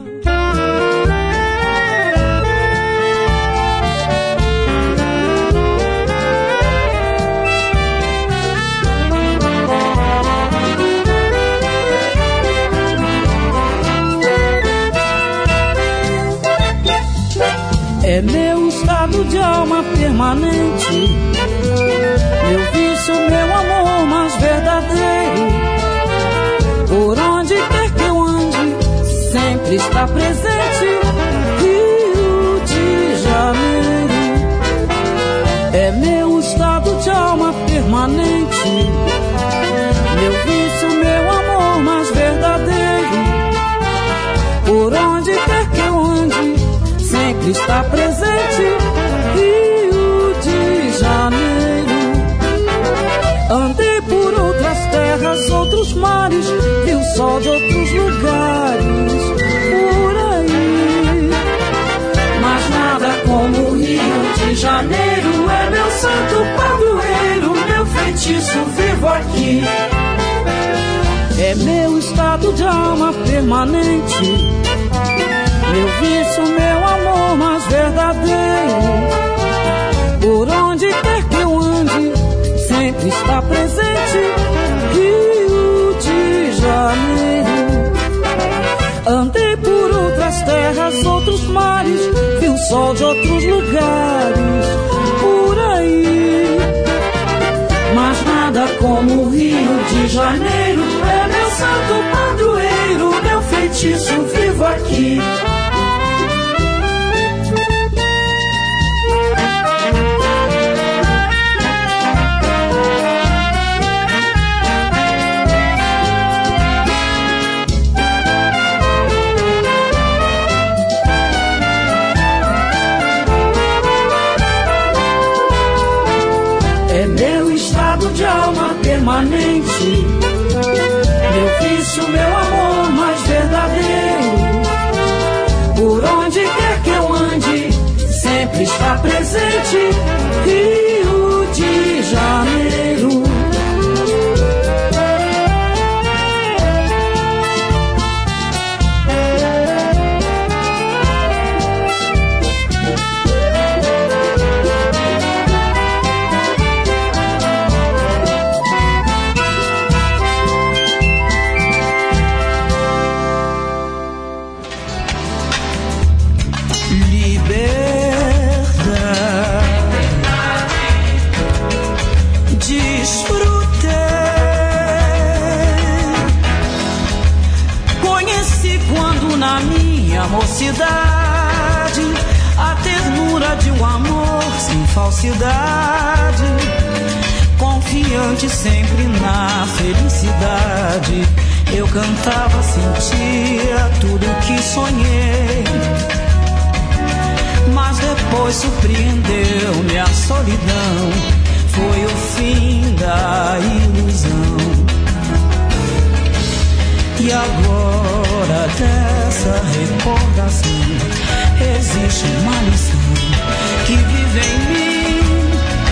É meu estado de alma permanente, meu vício, meu amor mais verdadeiro. Por onde quer que eu ande, sempre está presente Rio de Janeiro. É meu estado de alma permanente, meu vício, meu amor mais verdadeiro. Por onde quer que eu ande, sempre está presente Rio de Janeiro. Andei por outras terras, outros mares, vi o sol de outros lugares por aí. Mas nada como o Rio de Janeiro, é meu santo padroeiro, meu feitiço vivo aqui. É meu estado de alma permanente, meu vício, meu amor mais verdadeiro. Por onde quer que eu ande, sempre está presente Rio de Janeiro. Andei por outras terras, outros mares, vi o sol de outros lugares por aí. Mas nada como o Rio de Janeiro, é meu santo padroeiro, meu feitiço vivo aqui. De alma permanente, meu vício, meu amor mais verdadeiro. Por onde quer que eu ande, sempre está presente Rio de Janeiro. simplicidade, a ternura de um amor sem falsidade, confiante sempre na felicidade. Eu cantava, sentia tudo que sonhei, mas depois surpreendeu-me a solidão, foi o fim da ilusão. E agora dessa recordação existe uma lição que vive em mim.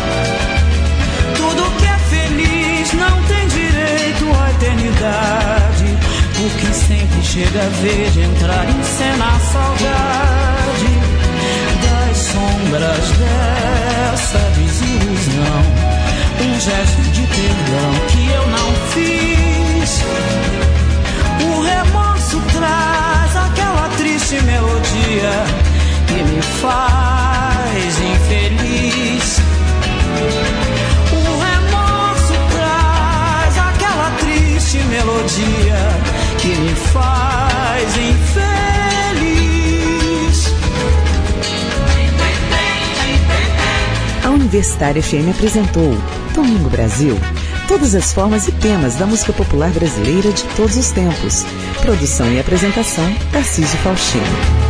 Tudo que é feliz não tem direito à eternidade, porque sempre chega a vez de entrar em cena a saudade das sombras dessa desilusão. Um gesto de perdão que eu não fiz. O remorso traz aquela triste melodia que me faz infeliz. O remorso traz aquela triste melodia que me faz infeliz. A Universitária FM apresentou Domingo Brasil. Todas as formas e temas da música popular brasileira de todos os tempos. Produção e apresentação, Tarcísio Faustino.